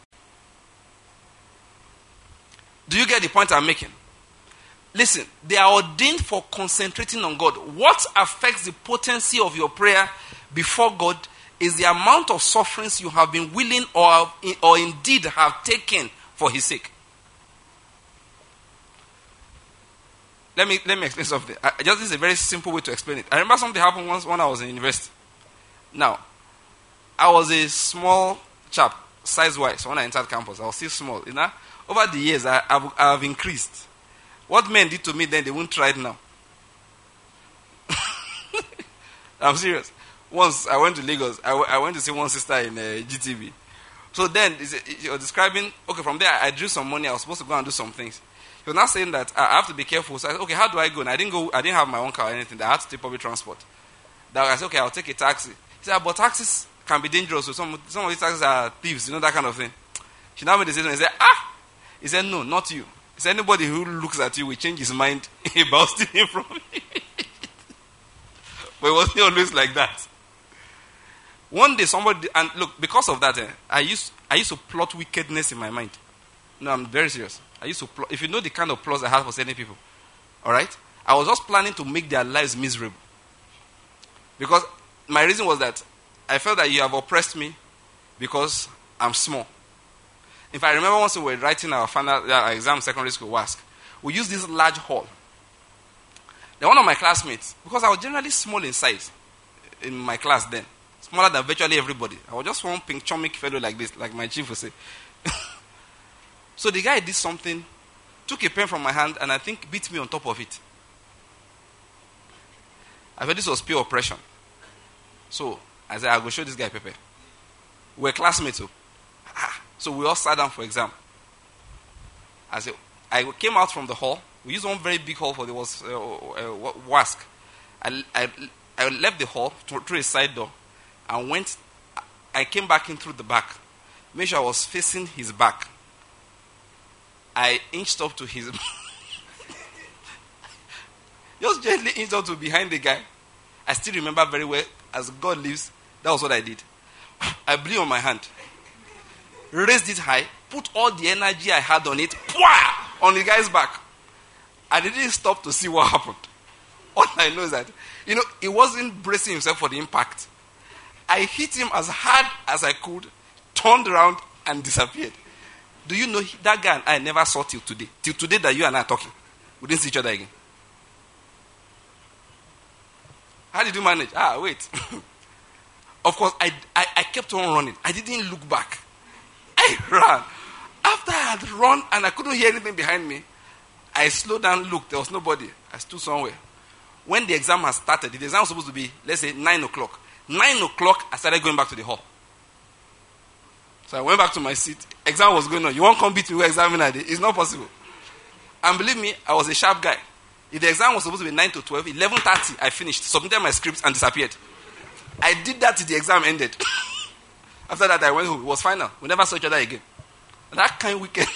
Speaker 1: Do you get the point I'm making? Listen, they are ordained for concentrating on God. What affects the potency of your prayer before God is the amount of sufferings you have been willing or, or indeed have taken for his sake. Let me let me explain something. I, just this is a very simple way to explain it. I remember something happened once when I was in university. Now, I was a small chap, size-wise, when I entered campus. I was still small. You know? Over the years, I, I've, I've increased. What men did to me then, they won't try it now. I'm serious. Once I went to Lagos, I, w- I went to see one sister in uh, G T V. So then, he was describing, okay, from there, I drew some money. I was supposed to go and do some things. He was now saying that I have to be careful. So I said, okay, how do I go? And I didn't go, I didn't have my own car or anything. I had to take public transport. That I said, okay, I'll take a taxi. He said, but taxis can be dangerous. So some, some of these taxis are thieves, you know, that kind of thing. She now made the decision and said, ah! He said, no, not you. He said, anybody who looks at you will change his mind about stealing from you. But it wasn't always like that. One day somebody, and look, because of that, eh, I used I used to plot wickedness in my mind. No, I'm very serious. I used to plot, if you know the kind of plots I have for certain people, all right? I was just planning to make their lives miserable. Because my reason was that I felt that you have oppressed me because I'm small. If I remember once we were writing our final uh, exam secondary school, W A S C, we used this large hall. Then one of my classmates, because I was generally small in size in my class then, smaller than virtually everybody. I was just one pink chomic fellow like this, like my chief would say. So the guy did something, took a pen from my hand, and I think beat me on top of it. I thought this was pure oppression. So I said, I'll go show this guy Pepe. We're classmates. So, ah, so we all sat down for exam. I said, I came out from the hall. We used one very big hall for the was uh, uh, W A S C. I, I, I left the hall through a side door and went. I came back in through the back. Made sure I was facing his back. I inched up to his just gently inched up to behind the guy. I still remember very well, as God lives, that was what I did. I blew on my hand, raised it high, put all the energy I had on it, pwah, on the guy's back. I didn't stop to see what happened. All I know is that, you know, he wasn't bracing himself for the impact. I hit him as hard as I could, turned around, and disappeared. Do you know that guy and I never saw till today? Till today that you and I are talking. We didn't see each other again. How did you manage? Ah, wait. Of course, I, I, I kept on running. I didn't look back. I ran. After I had run and I couldn't hear anything behind me, I slowed down, looked. There was nobody. I stood somewhere. When the exam had started, the exam was supposed to be, let's say, nine o'clock. nine o'clock, I started going back to the hall. So I went back to my seat. Exam was going on. You won't come beat me with examiner day. It's not possible. And believe me, I was a sharp guy. If the exam was supposed to be nine to twelve, eleven thirty, I finished, submitted my scripts, and disappeared. I did that till the exam ended. After that, I went home. It was final. We never saw each other again. That kind of wicked.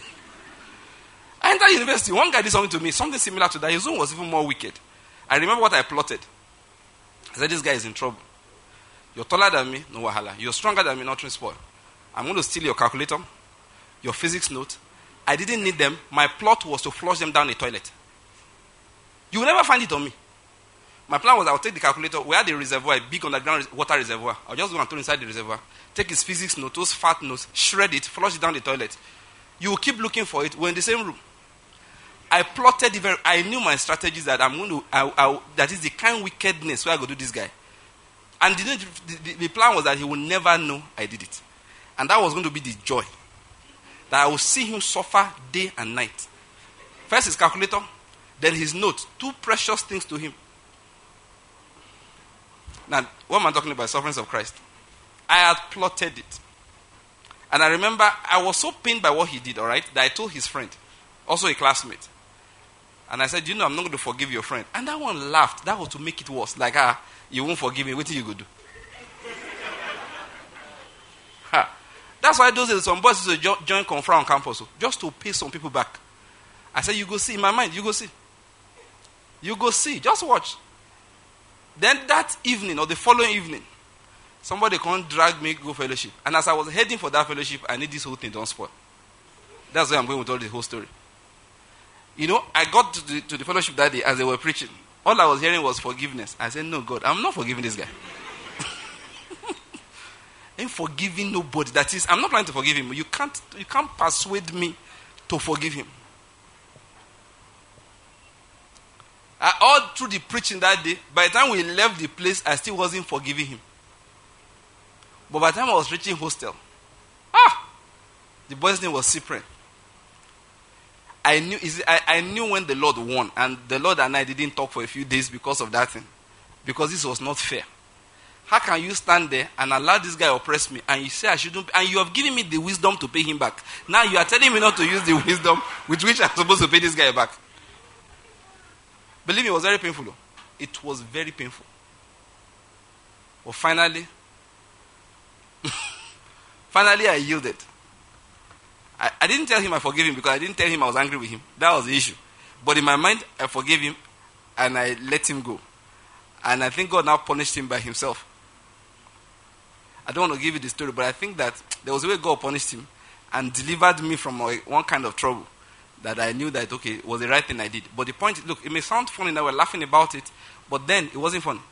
Speaker 1: I entered university. One guy did something to me, something similar to that. His own was even more wicked. I remember what I plotted. I said, this guy is in trouble. You're taller than me, no wahala. You're stronger than me, nothing spoil. I'm going to steal your calculator, your physics note. I didn't need them. My plot was to flush them down the toilet. You will never find it on me. My plan was I would take the calculator. We had a reservoir, a big underground water reservoir. I'll just go and throw inside the reservoir. Take his physics note, those fat notes, shred it, flush it down the toilet. You will keep looking for it. We're in the same room. I plotted the very, I knew my strategies that I'm going to, I, I, that is the kind of wickedness where I go do this guy. And the, the, the plan was that he will never know I did it. And that was going to be the joy. That I will see him suffer day and night. First his calculator, then his note. Two precious things to him. Now, what am I talking about? Sufferings of Christ. I had plotted it. And I remember I was so pained by what he did, all right, that I told his friend, also a classmate. And I said, you know, I'm not going to forgive your friend. And that one laughed. That was to make it worse. Like, ah, you won't forgive me. What do you go do? Ha. That's why those days some boys used to join Confra on campus, just to pay some people back. I said, you go see. In my mind, you go see. You go see. Just watch. Then that evening or the following evening, somebody can't drag me go fellowship. And as I was heading for that fellowship, I need this whole thing don't spoil. That's why I'm going with all the whole story. You know, I got to the, to the fellowship that day as they were preaching. All I was hearing was forgiveness. I said, no, God, I'm not forgiving this guy. I'm forgiving nobody. That is, I'm not planning to forgive him. You can't, you can't persuade me to forgive him. I, all through the preaching that day, by the time we left the place, I still wasn't forgiving him. But by the time I was reaching hostel, ah, the boy's name was Cyprian. I knew, I, I knew when the Lord won, and the Lord and I didn't talk for a few days because of that thing, because this was not fair. How can you stand there and allow this guy oppress me, and you say I shouldn't, and you have given me the wisdom to pay him back. Now you are telling me not to use the wisdom with which I'm supposed to pay this guy back. Believe me, it was very painful. Though. It was very painful. But finally, finally I yielded. I, I didn't tell him I forgave him because I didn't tell him I was angry with him. That was the issue. But in my mind, I forgave him and I let him go. And I think God now punished him by himself. I don't want to give you the story, but I think that there was a way God punished him and delivered me from a, one kind of trouble that I knew that, okay, it was the right thing I did. But the point is, look, it may sound funny that we're laughing about it, but then it wasn't funny.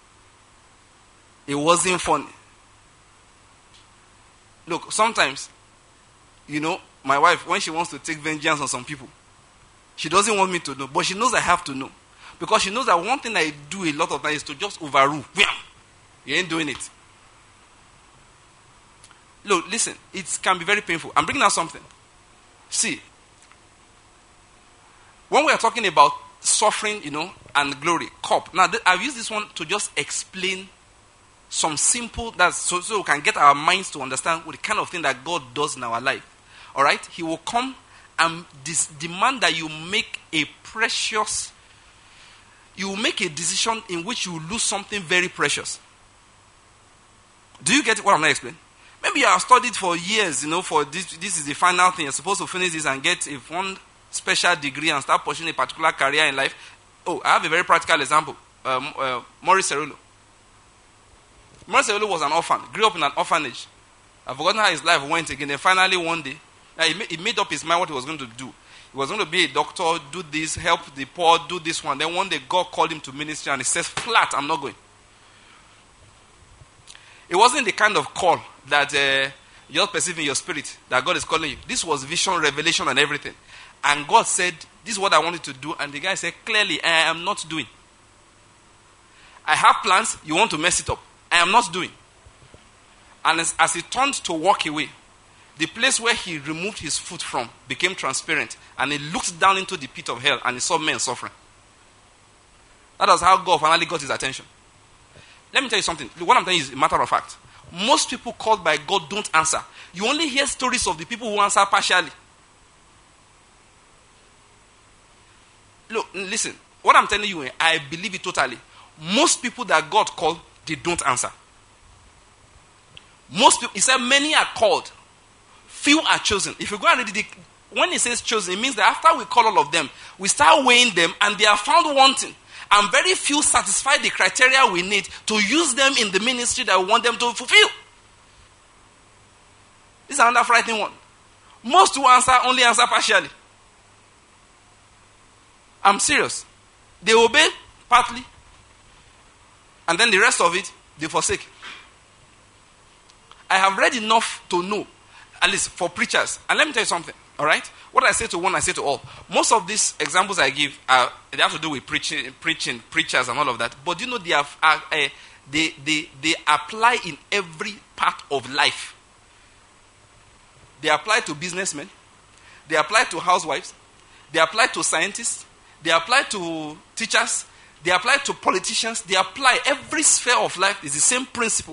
Speaker 1: It wasn't funny. Look, sometimes, you know, my wife, when she wants to take vengeance on some people, she doesn't want me to know, but she knows I have to know. Because she knows that one thing I do a lot of times is to just overrule. You ain't doing it. Look, listen, it can be very painful. I'm bringing out something. See, when we are talking about suffering, you know, and glory, cup. Now, th- I've used this one to just explain some simple, that's so, so we can get our minds to understand what the kind of thing that God does in our life. All right? He will come and dis- demand that you make a precious, you will make a decision in which you lose something very precious. Do you get what I'm not explaining? Maybe you have studied for years, you know, for this, this is the final thing. You're supposed to finish this and get a one special degree and start pursuing a particular career in life. Oh, I have a very practical example. Um, uh, Maurice Cerullo. Maurice Cerullo was an orphan, grew up in an orphanage. I've forgotten how his life went again. Then finally one day, he made, he made up his mind what he was going to do. He was going to be a doctor, do this, help the poor, do this one. Then one day God called him to ministry and he says, flat, I'm not going. It wasn't the kind of call that uh, you're perceiving in your spirit that God is calling you. This was vision, revelation, and everything. And God said, this is what I wanted to do. And the guy said, clearly, I am not doing. I have plans, you want to mess it up. I am not doing. And as, as he turned to walk away, the place where he removed his foot from became transparent. And he looked down into the pit of hell and he saw men suffering. That was how God finally got his attention. Let me tell you something. What I'm telling you is a matter of fact. Most people called by God don't answer. You only hear stories of the people who answer partially. Look, listen. What I'm telling you, I believe it totally. Most people that God called, they don't answer. Most people, he said many are called, few are chosen. If you go and read it, when he says chosen, it means that after we call all of them, we start weighing them and they are found wanting. And very few satisfy the criteria we need to use them in the ministry that we want them to fulfill. This is another frightening one. Most who answer only answer partially. I'm serious. They obey partly. And then the rest of it, they forsake. I have read enough to know, at least for preachers. And let me tell you something, all right? What I say to one, I say to all. Most of these examples I give, are, they have to do with preaching, preaching, preachers and all of that. But you know, they, have, uh, uh, they, they, they apply in every part of life. They apply to businessmen. They apply to housewives. They apply to scientists. They apply to teachers. They apply to politicians. They apply every sphere of life. It's the same principle.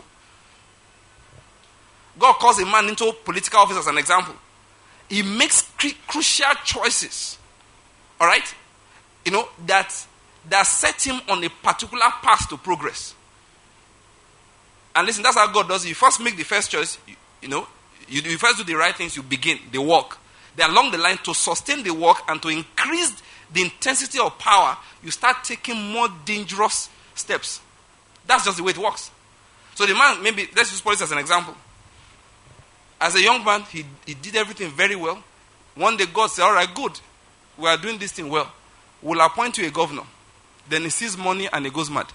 Speaker 1: God calls a man into political office as an example. He makes cru- crucial choices. All right? You know, that, that set him on a particular path to progress. And listen, that's how God does it. You first make the first choice. You, you know, you, you first do the right things. You begin the work. Then along the line, to sustain the work and to increase the intensity of power, you start taking more dangerous steps. That's just the way it works. So the man, maybe, let's use politics as an example. As a young man, he, he did everything very well. One day God said, all right, good. We are doing this thing well. We'll appoint you a governor. Then he sees money and he goes mad.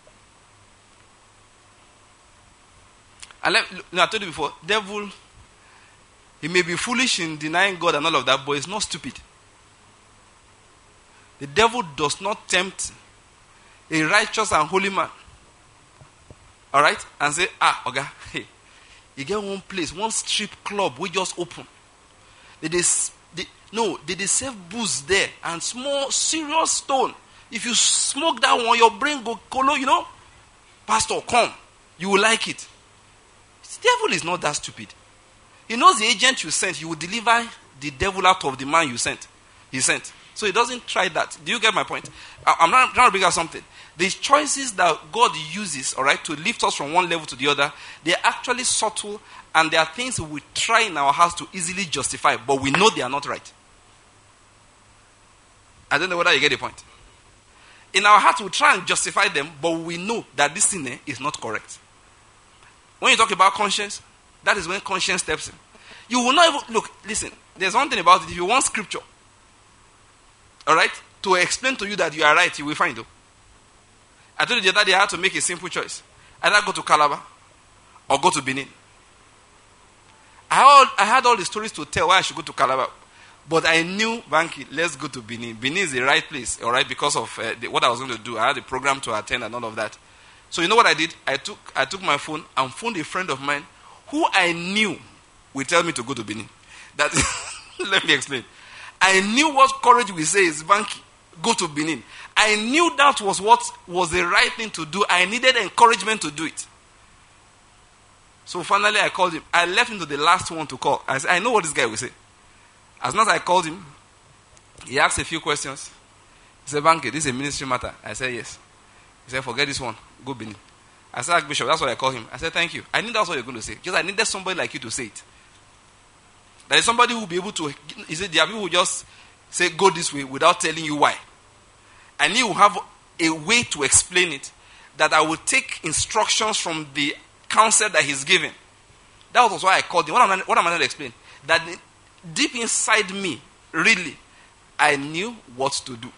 Speaker 1: And let, no, I told you before, devil, he may be foolish in denying God and all of that, but he's not stupid. The devil does not tempt a righteous and holy man. All right? And say, ah, okay, hey, you get one place, one strip club, we just open. They, they, they, no, they, they serve booze there and small, serious stone. If you smoke that one, your brain go colo, you know. Pastor, come. You will like it. The devil is not that stupid. He knows the agent you sent, you will deliver the devil out of the man you sent. He sent. So he doesn't try that. Do you get my point? I, I'm not trying to bring out something. The choices that God uses, all right, to lift us from one level to the other, they're actually subtle, and there are things we try in our hearts to easily justify, but we know they are not right. I don't know whether you get the point. In our hearts, we try and justify them, but we know that this thing eh, is not correct. When you talk about conscience, that is when conscience steps in. You will not even, look, listen, there's one thing about it. If you want scripture, all right, to explain to you that you are right, you will find it. I told you the other day I had to make a simple choice. Either go to Calabar or go to Benin. I had, I had all the stories to tell why I should go to Calabar. But I knew, Banky, let's go to Benin. Benin is the right place, all right, because of uh, the, what I was going to do. I had a program to attend and all of that. So you know what I did? I took I took my phone and phoned a friend of mine who I knew would tell me to go to Benin. That let me explain. I knew what courage will say is, Banky, go to Benin. I knew that was what was the right thing to do. I needed encouragement to do it. So finally I called him. I left him to the last one to call. I said, I know what this guy will say. As soon as I called him, he asked a few questions. He said, Banky, this is a ministry matter. I said, yes. He said, forget this one. Go Benin. I said, Archbishop, that's what I call him. I said, thank you. I knew that's what you're going to say. Just I needed somebody like you to say it. There is somebody who will be able to, he said, there are people who just say, go this way without telling you why. And you will have a way to explain it that I will take instructions from the counsel that he's given. That was why I called him. What am I, what am I going to explain? That deep inside me, really, I knew what to do.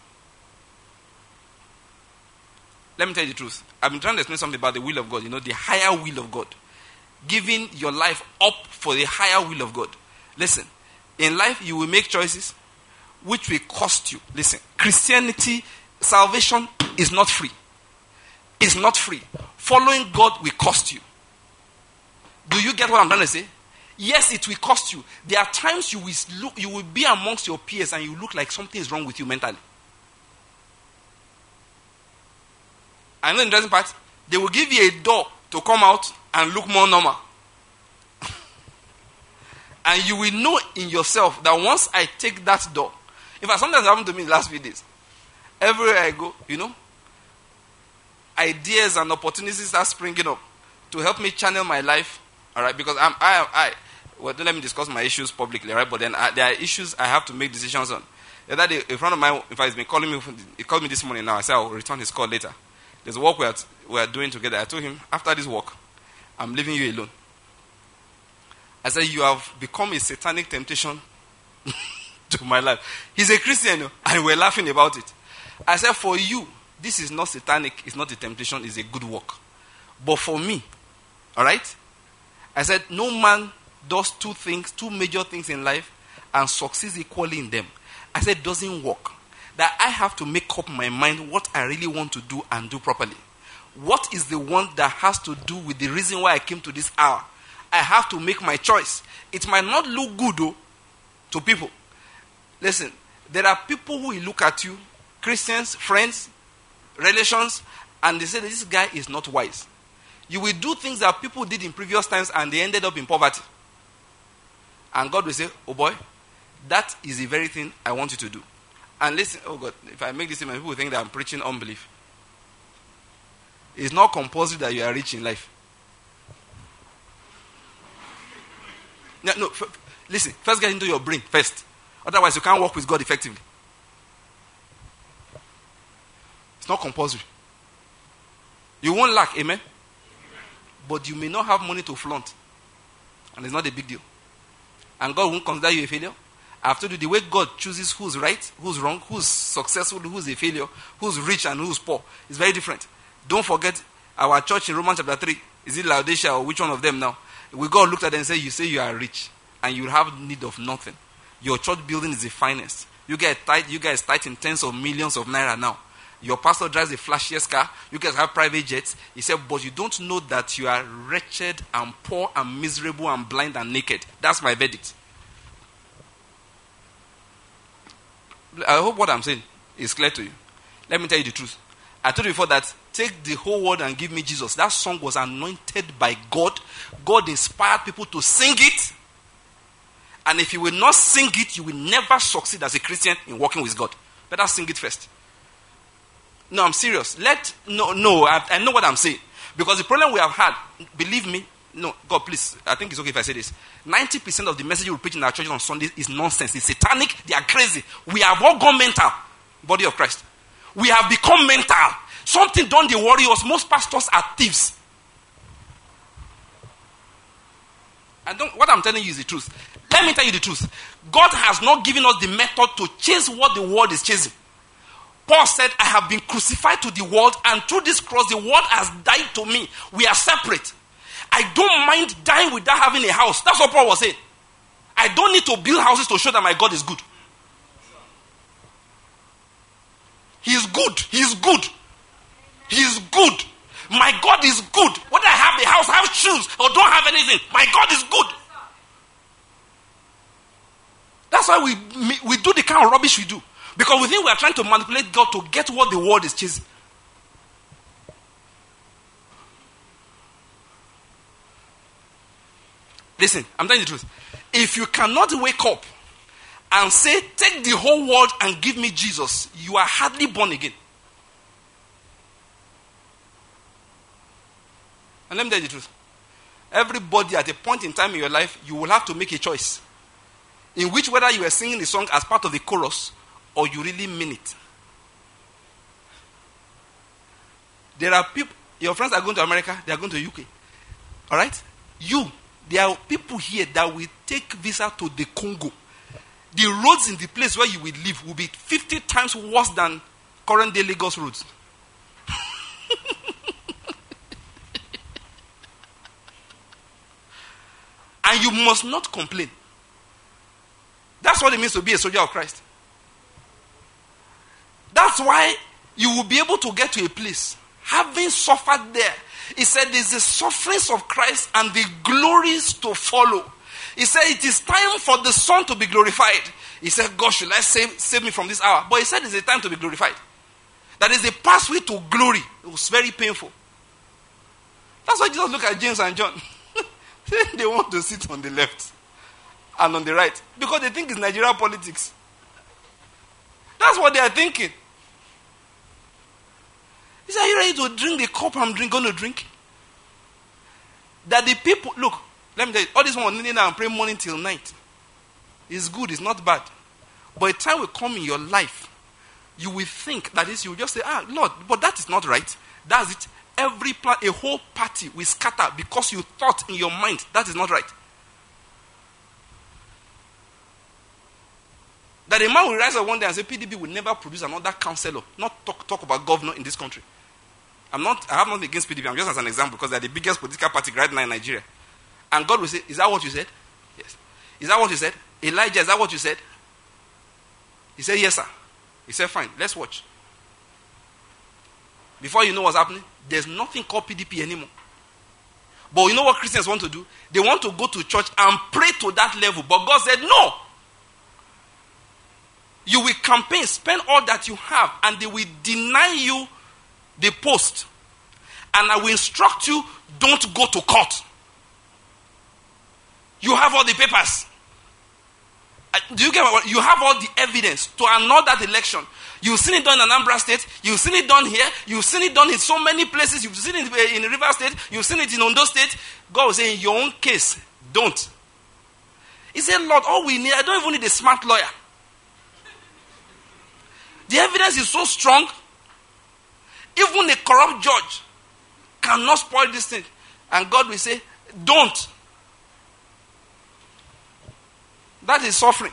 Speaker 1: Let me tell you the truth. I've been trying to explain something about the will of God. You know, the higher will of God. Giving your life up for the higher will of God. Listen, in life you will make choices which will cost you. Listen, Christianity, salvation is not free. It's not free. Following God will cost you. Do you get what I'm trying to say? Yes, it will cost you. There are times you will look, you will be amongst your peers and you look like something is wrong with you mentally. I know the interesting part, they will give you a door to come out and look more normal. And you will know in yourself that once I take that door, in fact, sometimes it happened to me in the last few days. Everywhere I go, you know, ideas and opportunities start springing up to help me channel my life, all right? Because I'm, I, I, well, don't let me discuss my issues publicly, right? But then I, there are issues I have to make decisions on. The other day, a friend of mine, in fact, he's been calling me, he called me this morning now. I said I'll return his call later. There's a work we are, we are doing together. I told him, after this work, I'm leaving you alone. I said, you have become a satanic temptation to my life. He's a Christian, and we're laughing about it. I said, for you, this is not satanic, it's not a temptation, it's a good work. But for me, all right? I said, no man does two things, two major things in life, and succeeds equally in them. I said, it doesn't work. That I have to make up my mind what I really want to do and do properly. What is the one that has to do with the reason why I came to this hour? I have to make my choice. It might not look good though to people. Listen, there are people who will look at you, Christians, friends, relations, and they say that this guy is not wise. You will do things that people did in previous times and they ended up in poverty. And God will say, oh boy, that is the very thing I want you to do. And listen, oh God, if I make this statement, people will think that I'm preaching unbelief. It's not compulsory that you are rich in life. No, no f- listen, first get into your brain first. Otherwise, you can't work with God effectively. It's not compulsory. You won't lack, amen? But you may not have money to flaunt. And it's not a big deal. And God won't consider you a failure. I have told you the way God chooses who's right, who's wrong, who's successful, who's a failure, who's rich and who's poor is very different. Don't forget our church in Romans chapter three. Is it Laodicea or which one of them now? We God looked at them and said, you say you are rich and you have need of nothing. Your church building is the finest. You guys tight, you guys tight in tens of millions of naira now. Your pastor drives a flashiest car. You guys have private jets. He said, but you don't know that you are wretched and poor and miserable and blind and naked. That's my verdict. I hope what I'm saying is clear to you. Let me tell you the truth. I told you before that take the whole world and give me Jesus. That song was anointed by God. God inspired people to sing it. And if you will not sing it, you will never succeed as a Christian in working with God. Better sing it first. No, I'm serious. Let no, no. I, I know what I'm saying because the problem we have had, believe me, no, God, please. I think it's okay if I say this. Ninety percent of the message we preach in our churches on Sundays is nonsense. It's satanic. They are crazy. We have all gone mental. Body of Christ. We have become mental. Something done the warriors. Most pastors are thieves. I don't. What I'm telling you is the truth. Let me tell you the truth. God has not given us the method to chase what the world is chasing. Paul said, I have been crucified to the world, and through this cross, the world has died to me. We are separate. I don't mind dying without having a house. That's what Paul was saying. I don't need to build houses to show that my God is good. He is good. He is good. He is good. My God is good. Whether I have a house, have shoes, or don't have anything, my God is good. That's why we, we do the kind of rubbish we do. Because we think we are trying to manipulate God to get what the world is chasing. Listen, I'm telling you the truth. If you cannot wake up and say, take the whole world and give me Jesus, you are hardly born again. And let me tell you the truth. Everybody at a point in time in your life, you will have to make a choice. In which whether you are singing the song as part of the chorus or you really mean it. There are people, your friends are going to America, they are going to U K. Alright? You, there are people here that will take visa to the Congo. The roads in the place where you will live will be fifty times worse than current day Lagos roads. And you must not complain. That's what it means to be a soldier of Christ. That's why you will be able to get to a place, having suffered there. He said there's the sufferings of Christ and the glories to follow. He said it is time for the Son to be glorified. He said, God, should I save, save me from this hour? But he said it's a time to be glorified. That is a pathway to glory. It was very painful. That's why Jesus looked at James and John. They want to sit on the left and on the right because they think it's Nigerian politics. That's what they are thinking. He said, are you ready to drink the cup I'm drink, going to drink? That the people, look, let me tell you, all this one kneeling and praying morning till night is good, it's not bad. But a time will come in your life, you will think that is, you will just say, ah, Lord, but that is not right. That's it. Every plan, a whole party will scatter because you thought in your mind that is not right. That a man will rise up one day and say, P D P will never produce another councillor, not talk, talk about governor in this country. I'm not, I have nothing against P D P, I'm just as an example because they're the biggest political party right now in Nigeria. And God will say, is that what you said? Yes. Is that what you said? Elijah, is that what you said? He said, yes, sir. He said, fine, let's watch. Before you know what's happening, there's nothing called P D P anymore. But you know what Christians want to do? They want to go to church and pray to that level. But God said, no. You will campaign, spend all that you have, and they will deny you the post. And I will instruct you, don't go to court. You have all the papers. Do you get what? You have all the evidence to annul that election. You've seen it done in Anambra State. You've seen it done here. You've seen it done in so many places. You've seen it in River State. You've seen it in Ondo State. God will say, in your own case, don't. He said, Lord, all we need, I don't even need a smart lawyer. The evidence is so strong. Even a corrupt judge cannot spoil this thing. And God will say, don't. That is suffering.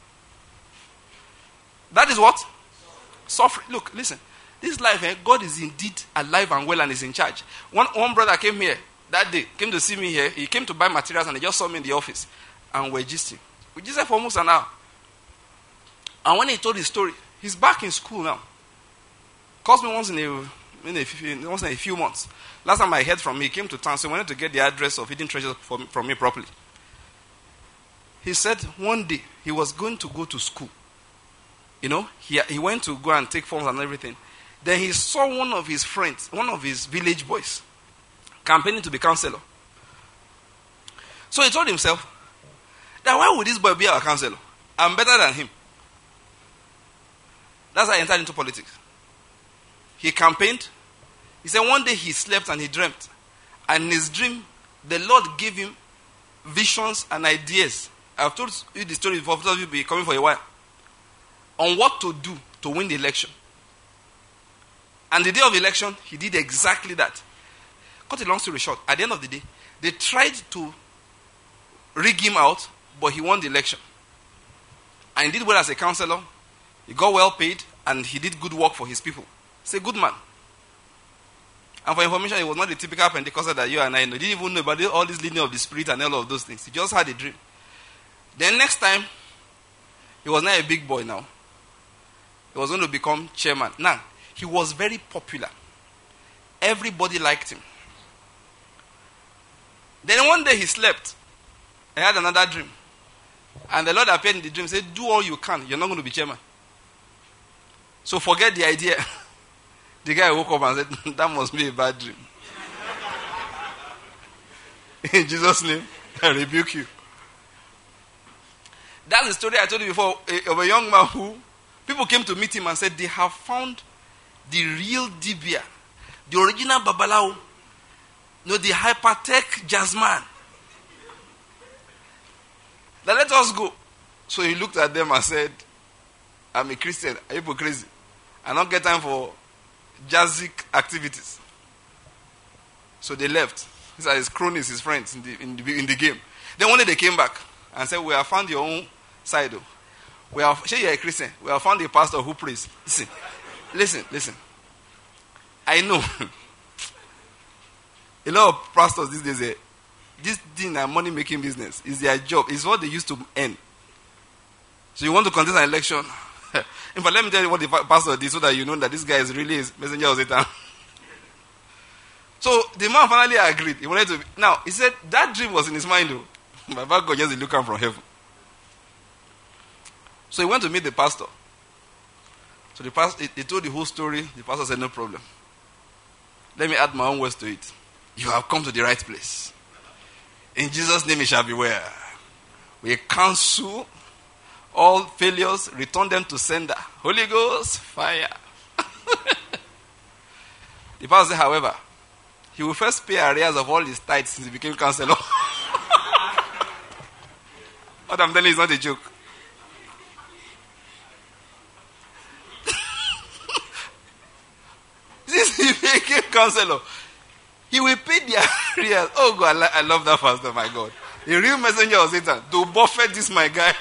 Speaker 1: That is what? Suffering. Look, listen. This life, eh, God is indeed alive and well and is in charge. One, one brother came here that day, came to see me here. He came to buy materials and he just saw me in the office. And we're gisting. We gisted for almost an hour. And when he told his story, he's back in school now. Calls me once in a, in a, few, once in a few months. Last time I heard from him, he came to town, so he wanted to get the address of Hidden Treasures from, from me properly. He said one day he was going to go to school. You know, he, he went to go and take forms and everything. Then he saw one of his friends, one of his village boys, campaigning to be counselor. So he told himself, that why would this boy be our counselor? I'm better than him. That's how he entered into politics. He campaigned. He said one day he slept and he dreamt. And in his dream, the Lord gave him visions and ideas. I've told you the story before, you'll be coming for a while. On what to do to win the election. And the day of election, he did exactly that. Cut a long story short, at the end of the day, they tried to rig him out, but he won the election. And he did well as a counselor. He got well paid, and he did good work for his people. He's a good man. And for information, he was not the typical Pentecostal that you and I know. He didn't even know about all this leading of the Spirit and all of those things. He just had a dream. Then next time, he was not a big boy now. He was going to become chairman. Now, he was very popular. Everybody liked him. Then one day he slept. He had another dream. And the Lord appeared in the dream and said, do all you can. You're not going to be chairman. So forget the idea. The guy woke up and said, that must be a bad dream. In Jesus' name, I rebuke you. That's the story I told you before of a young man who, people came to meet him and said, they have found the real Dibia, the original Babalawo, you know, the hypertech jazzman. Now let us go. So he looked at them and said, I'm a Christian. Are you people crazy? I don't get time for jazzic activities. So they left. These are his cronies, his friends in the, in the, in the game. Then one day they came back and said, we have found your own side. Though. We have, say you're a Christian. We have found a pastor who prays. Listen, listen, listen. I know. A lot of pastors these days say, this thing and money making business is their job. It's what they used to earn. So you want to contest an election? In fact, let me tell you what the pastor did so that you know that this guy is really a messenger of Satan. So the man finally agreed. He wanted to. Be, now he said that dream was in his mind. Though. My God just looked down from heaven. So he went to meet the pastor. So the pastor, he told the whole story. The pastor said, no problem. Let me add my own words to it. You have come to the right place. In Jesus' name it shall be well. We cancel all failures, return them to sender. Holy Ghost, fire. The pastor said, however, he will first pay arrears of all his tithes since he became counselor. What I'm telling you is not a joke. Since he became counselor, he will pay the arrears. Oh God, I, lo- I love that pastor, my God. A real messenger of Satan to buffet this my guy.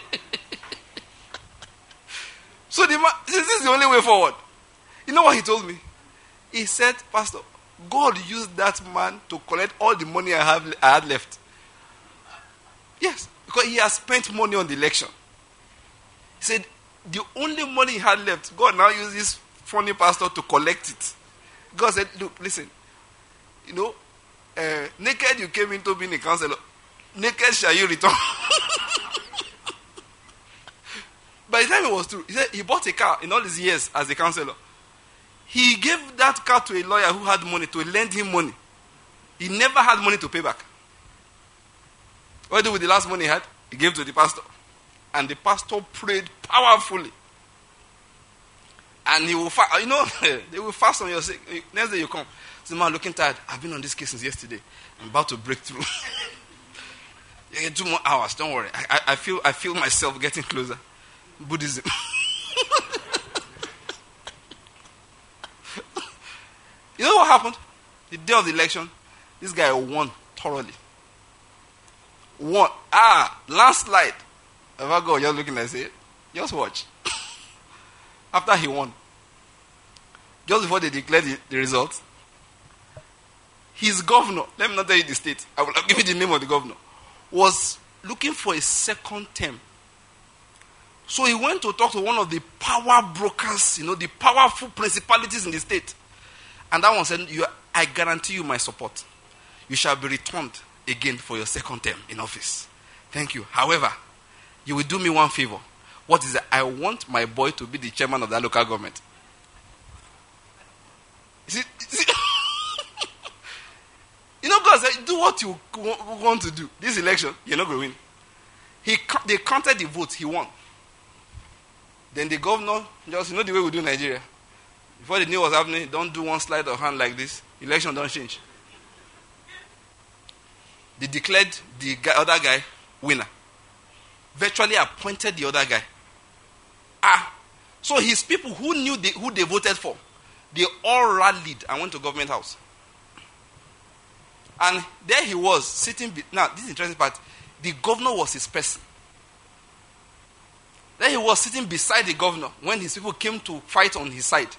Speaker 1: So the man, this is the only way forward. You know what he told me? He said, Pastor, God used that man to collect all the money I have I had left. Yes, because he has spent money on the election. He said, the only money he had left, God now uses this funny pastor to collect it. God said, look, listen, you know, uh, naked you came into being a counselor, naked shall you return. By the time it was through, he said he bought a car in all his years as a counselor. He gave that car to a lawyer who had money to lend him money. He never had money to pay back. What did he do with the last money he had? He gave to the pastor. And the pastor prayed powerfully. And he will fast. You know, they will fast on your sick. Next day you come. Say, man, looking tired. I've been on this case since yesterday. I'm about to break through. You get two more hours. Don't worry. I, I, I feel I feel myself getting closer. Buddhism. You know what happened? The day of the election, this guy won thoroughly. Won. Ah, landslide. If I go, just looking and say, just watch. After he won, just before they declared the, the results, his governor, let me not tell you the state, I will give you the name of the governor, was looking for a second term. So he went to talk to one of the power brokers, you know, the powerful principalities in the state. And that one said, you, I guarantee you my support. You shall be returned again for your second term in office. Thank you. However, you will do me one favor. What is it? I want my boy to be the chairman of that local government. You see, you see? You know, God said, do what you want to do. This election, you're not going to win. He, they counted the votes, he won. Then the governor, just, you know the way we do in Nigeria. Before they knew what was happening, don't do one slide of hand like this. Election don't change. They declared the guy, other guy winner. Virtually appointed the other guy. Ah, so his people who knew they, who they voted for, they all rallied and went to government house. And there he was sitting. Be- now, this is the interesting part. The governor was his person. There he was sitting beside the governor when his people came to fight on his side.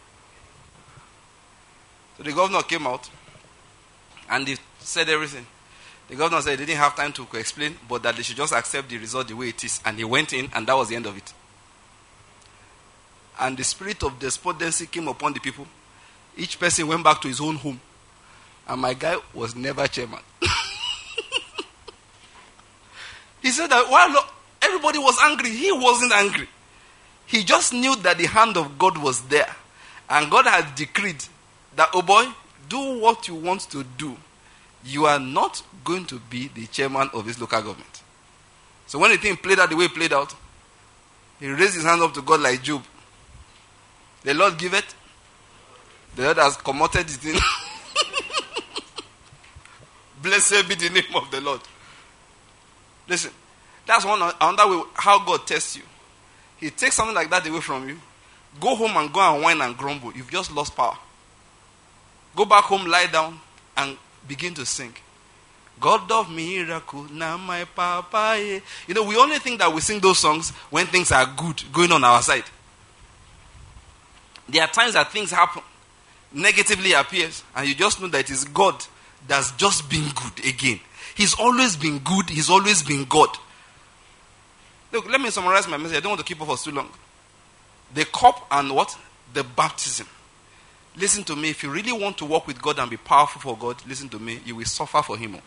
Speaker 1: So the governor came out and they said everything. The governor said they didn't have time to explain, but that they should just accept the result the way it is. And he went in, and that was the end of it. And the spirit of despondency came upon the people. Each person went back to his own home. And my guy was never chairman. He said that while everybody was angry, he wasn't angry. He just knew that the hand of God was there. And God had decreed that, oh boy, do what you want to do. You are not going to be the chairman of this local government. So when the thing played out the way it played out, he raised his hand up to God like Job. The Lord giveth, the Lord has commuted it in. Blessed be the name of the Lord. Listen, that's one another way how God tests you. He takes something like that away from you. Go home and go and whine and grumble. You've just lost power. Go back home, lie down, and begin to sing. God of miracle, now my papa. Yeah. You know, we only think that we sing those songs when things are good going on our side. There are times that things happen, negatively appears, and you just know that it is God that's just been good again. He's always been good. He's always been God. Look, let me summarize my message. I don't want to keep up for too long. The cup and what? The baptism. Listen to me. If you really want to walk with God and be powerful for God, listen to me. You will suffer for Him.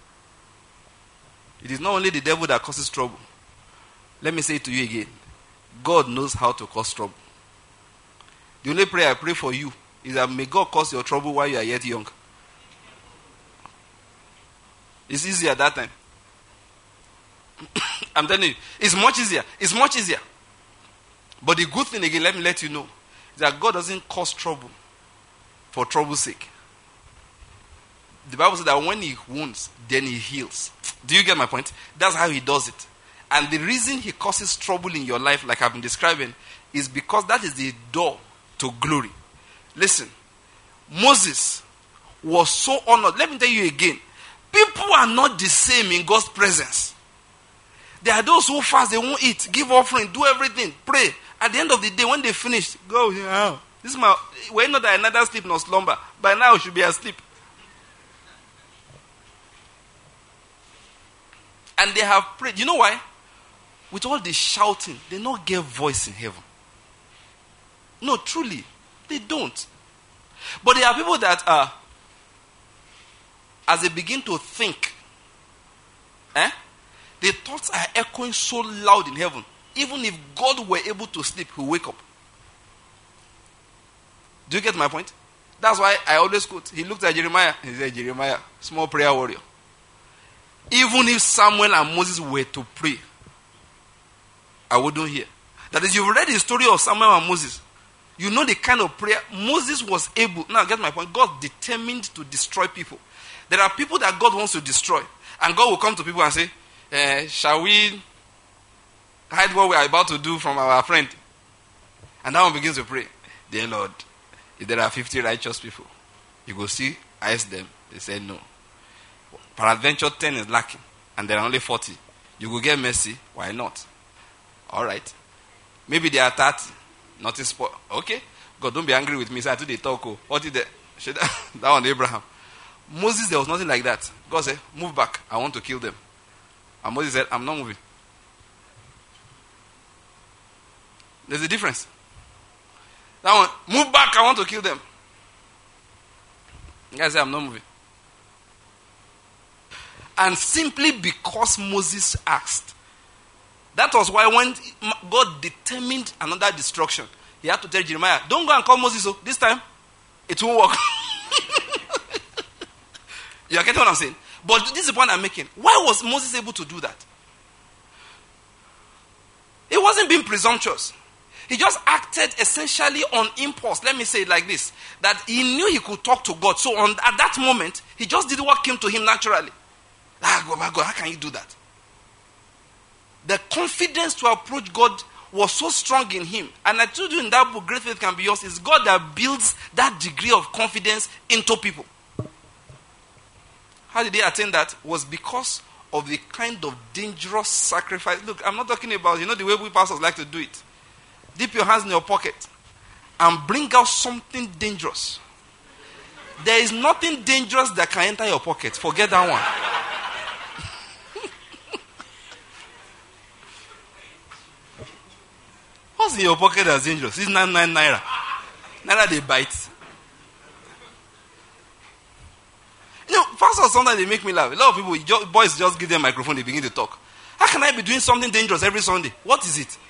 Speaker 1: It is not only the devil that causes trouble. Let me say it to you again. God knows how to cause trouble. The only prayer I pray for you is that may God cause your trouble while you are yet young. It's easier that time. I'm telling you, it's much easier. It's much easier. But the good thing again, let me let you know, is that God doesn't cause trouble for trouble's sake. The Bible says that when He wounds, then He heals. Do you get my point? That's how He does it. And the reason He causes trouble in your life, like I've been describing, is because that is the door to glory. Listen, Moses was so honored. Let me tell you again, people are not the same in God's presence. There are those who fast, they won't eat, give offering, do everything, pray. At the end of the day, when they finish, go, yeah, this is my, we're not that I neither sleep nor slumber. By now, I should be asleep. And they have prayed. You know why? With all the shouting, they don't get voice in heaven. No, truly, they don't. But there are people that are, as they begin to think, eh, the thoughts are echoing so loud in heaven. Even if God were able to sleep, He'll wake up. Do you get my point? That's why I always quote. He looked at Jeremiah. He said, Jeremiah, small prayer warrior. Even if Samuel and Moses were to pray, I wouldn't hear. That is, you've read the story of Samuel and Moses. You know the kind of prayer Moses was able. Now get my point. God determined to destroy people. There are people that God wants to destroy. And God will come to people and say, eh, shall we hide what we are about to do from our friend? And that one begins to pray. Dear Lord, if there are fifty righteous people, you go see asked them. They said no. Peradventure ten is lacking, and there are only forty. You will get mercy. Why not? All right. Maybe there are thirty. Nothing spoil. Okay. God, don't be angry with me. So I told they talk. Oh, what did they? That one, Abraham. Moses, there was nothing like that. God said, move back. I want to kill them. And Moses said, I'm not moving. There's a difference. That one, move back. I want to kill them. The guy said, I'm not moving. And simply because Moses asked. That was why when God determined another destruction, he had to tell Jeremiah, don't go and call Moses. So this time, it won't work. You are getting what I'm saying? But this is the point I'm making. Why was Moses able to do that? He wasn't being presumptuous. He just acted essentially on impulse. Let me say it like this. That he knew he could talk to God. So on, at that moment, he just did what came to him naturally. Ah, God, my God, how can you do that? The confidence to approach God was so strong in him. And I told you in that book, Great Faith Can Be Yours, it's God that builds that degree of confidence into people. How did they attain that? Was because of the kind of dangerous sacrifice. Look, I'm not talking about, you know, the way we pastors like to do it. Dip your hands in your pocket and bring out something dangerous. There is nothing dangerous that can enter your pocket. Forget that one. What's in your pocket that's dangerous? It's nine nine naira. Naira they bite. You know, pastors sometimes they make me laugh. A lot of people, just, boys just give them a microphone, they begin to talk. How can I be doing something dangerous every Sunday? What is it?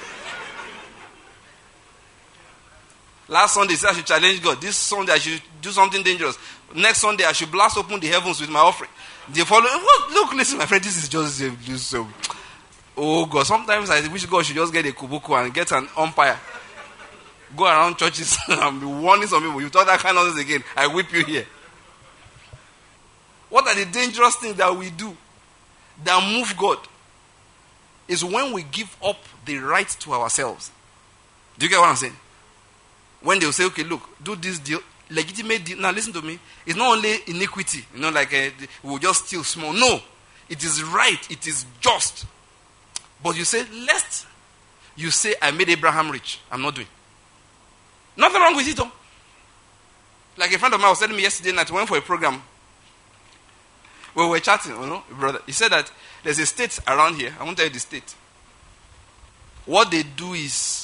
Speaker 1: Last Sunday, say I should challenge God. This Sunday, I should do something dangerous. Next Sunday, I should blast open the heavens with my offering. The following, look, look, listen, my friend, this is just this. Uh, oh God, sometimes I wish God should just get a kubuku and get an umpire. Go around churches and be warning some people. You talk that kind of things again, I whip you here. What are the dangerous things that we do that move God? Is when we give up the right to ourselves. Do you get what I'm saying? When they will say, okay, look, do this deal, legitimate deal. Now listen to me. It's not only iniquity, you know, like uh, we'll just steal small. No, it is right. It is just. But you say, lest you say, I made Abraham rich. I'm not doing. Nothing wrong with it, though. Like a friend of mine was telling me yesterday night, we went for a program. We were chatting, you know, brother. He said that there's a state around here. I won't tell you the state. What they do is,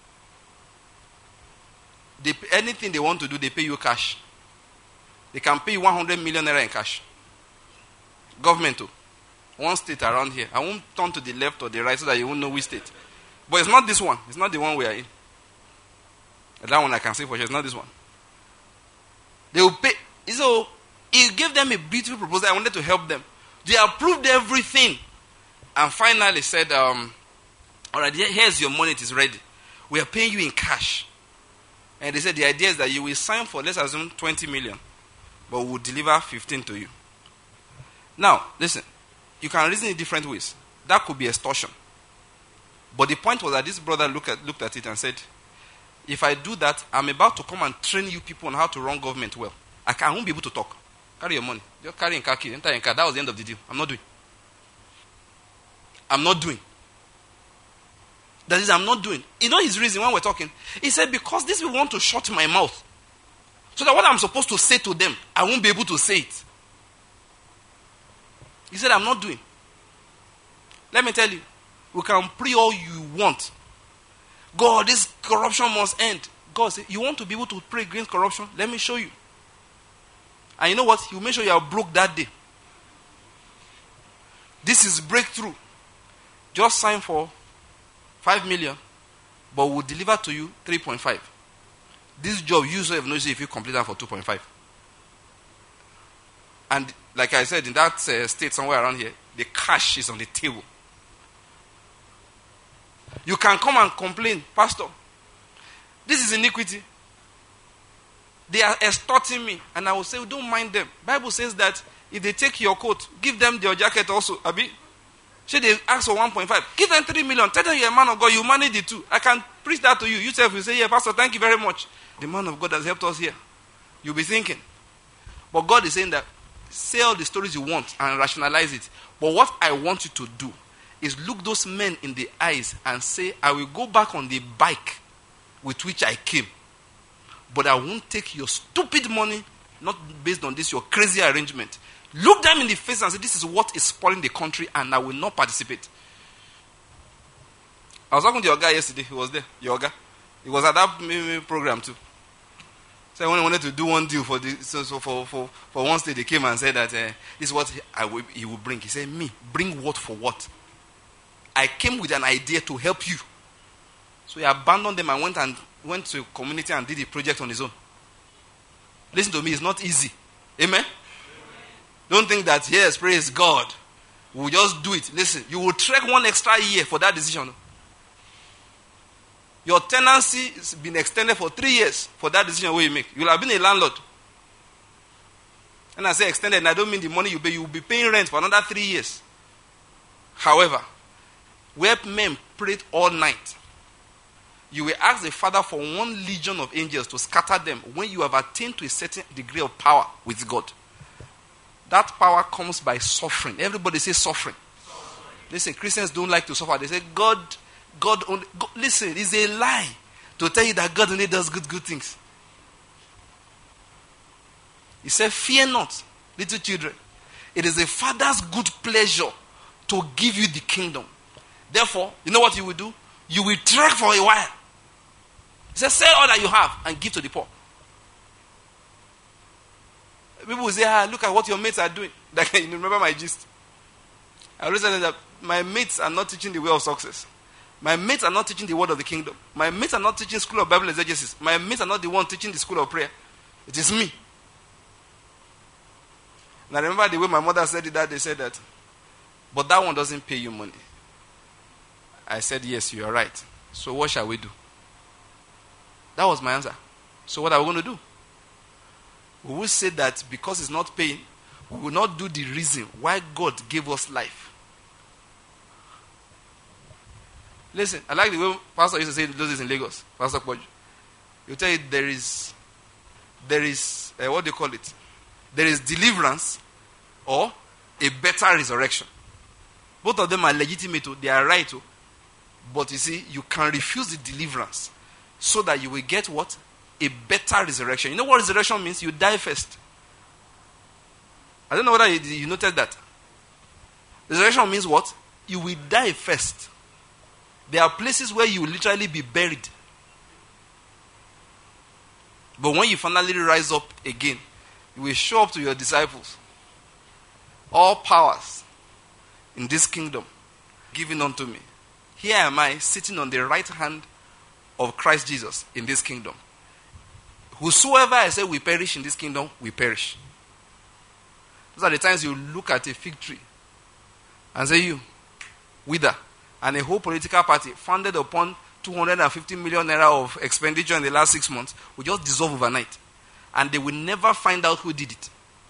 Speaker 1: they, anything they want to do, they pay you cash. They can pay you one hundred million naira in cash. Government too. One state around here. I won't turn to the left or the right so that you won't know which state. But it's not this one. It's not the one we are in. That one I can say for sure. It's not this one. They will pay. So he gave them a beautiful proposal. I wanted to help them. They approved everything. And finally said, um, all right, here's your money. It is ready. We are paying you in cash. And they said the idea is that you will sign for, let's assume, twenty million. But we'll deliver fifteen to you. Now, listen. You can reason in different ways. That could be extortion. But the point was that this brother looked at, looked at it and said, if I do that, I'm about to come and train you people on how to run government well. I, can, I won't be able to talk. Carry your money. Just carry in car key. Enter in car. That was the end of the deal. I'm not doing. I'm not doing. That is, I'm not doing. You know his reason when we're talking? He said, because this will want to shut my mouth. So that what I'm supposed to say to them, I won't be able to say it. He said, I'm not doing. Let me tell you, we can pray all you want. God, this corruption must end. God said, you want to be able to pray against corruption? Let me show you. And you know what? He will make sure you are broke that day. This is breakthrough. Just sign for five million, but we'll deliver to you three point five. This job, you yourself know if you complete that for two point five. And like I said, in that uh, state somewhere around here, the cash is on the table. You can come and complain, Pastor, this is iniquity. They are extorting me. And I will say, don't mind them. Bible says that if they take your coat, give them your jacket also. Abi, should they ask for one point five? Give them three million. Tell them you're a man of God. You manage the two. I can preach that to you. You self will say, yeah, Pastor, thank you very much. The man of God has helped us here. You'll be thinking. But God is saying that, say all the stories you want and rationalize it. But what I want you to do is look those men in the eyes and say, I will go back on the bike with which I came. But I won't take your stupid money, not based on this, your crazy arrangement. Look them in the face and say, this is what is spoiling the country and I will not participate. I was talking to your guy yesterday. He was there. Your guy. He was at that program too. So when I wanted to do one deal for the, so, so for, for, for one state, they came and said that uh, this is what he, I will, he will bring. He said, me, bring what for what? I came with an idea to help you. So he abandoned them and went and went to community and did the project on his own. Listen to me, it's not easy. Amen? Amen. Don't think that, yes, praise God, we'll just do it. Listen, you will trek one extra year for that decision. Your tenancy has been extended for three years for that decision where you make. You will have been a landlord. And I say extended, and I don't mean the money you pay. You will be paying rent for another three years. However, where men prayed all night, you will ask the Father for one legion of angels to scatter them when you have attained to a certain degree of power with God. That power comes by suffering. Everybody say suffering. suffering. Listen, Christians don't like to suffer. They say, God... God only, God, listen, it's a lie to tell you that God only does good, good things. He said, fear not, little children. It is a father's good pleasure to give you the kingdom. Therefore, you know what you will do? You will trek for a while. He said, sell all that you have and give to the poor. People will say, ah, look at what your mates are doing. Like, you remember my gist? I always said that my mates are not teaching the way of success. My mates are not teaching the word of the kingdom. My mates are not teaching school of Bible exegesis. My mates are not the one teaching the school of prayer. It is me. And I remember the way my mother said it that they said that, but that one doesn't pay you money. I said, yes, you are right. So what shall we do? That was my answer. So what are we going to do? We will say that because it's not paying, we will not do the reason why God gave us life. Listen, I like the way Pastor used to say this in Lagos. Pastor Poju. He'll tell you there is, there is, uh, what do you call it? There is deliverance or a better resurrection. Both of them are legitimate, they are right. But you see, you can refuse the deliverance so that you will get what? A better resurrection. You know what resurrection means? You die first. I don't know whether you, you noticed that. Resurrection means what? You will die first. There are places where you will literally be buried. But when you finally rise up again, you will show up to your disciples. All powers in this kingdom given unto me. Here am I sitting on the right hand of Christ Jesus in this kingdom. Whosoever I say will perish in this kingdom, will perish. Those are the times you look at a fig tree and say, you, wither. And a whole political party founded upon two hundred fifty million naira of expenditure in the last six months will just dissolve overnight. And they will never find out who did it.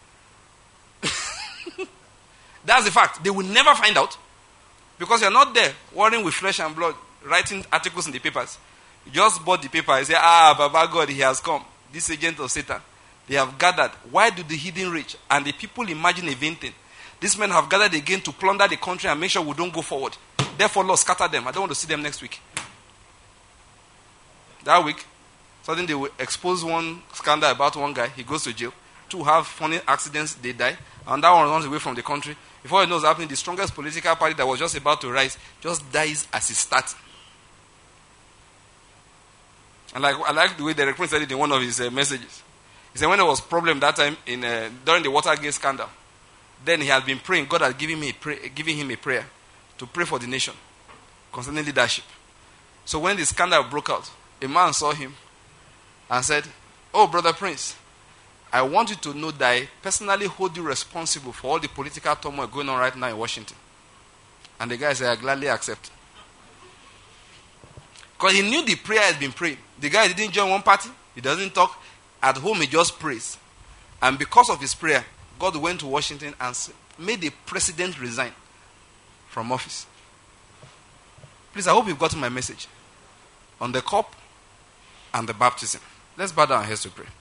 Speaker 1: That's the fact. They will never find out. Because you're not there worrying with flesh and blood, writing articles in the papers. You just bought the paper and say, ah, Baba God, he has come. This agent of Satan. They have gathered. Why do the hidden rich and the people imagine a vain thing? These men have gathered again to plunder the country and make sure we don't go forward. Therefore, Lord, scatter them. I don't want to see them next week. That week, suddenly they will expose one scandal about one guy. He goes to jail. Two have funny accidents. They die. And that one runs away from the country. Before it knows happening, the strongest political party that was just about to rise just dies as it starts. And like, I like the way Derek Prince said it in one of his uh, messages. He said when there was a problem that time in uh, during the Watergate scandal, then he had been praying. God had given, me a pray, giving him a prayer to pray for the nation concerning leadership. So when the scandal broke out, a man saw him and said, oh, Brother Prince, I want you to know that I personally hold you responsible for all the political turmoil going on right now in Washington. And the guy said, I gladly accept. Because he knew the prayer had been prayed. The guy didn't join one party. He doesn't talk. At home, he just prays. And because of his prayer, God went to Washington and made the president resign from office. Please, I hope you've gotten my message on the cup and the baptism. Let's bow down our heads to pray.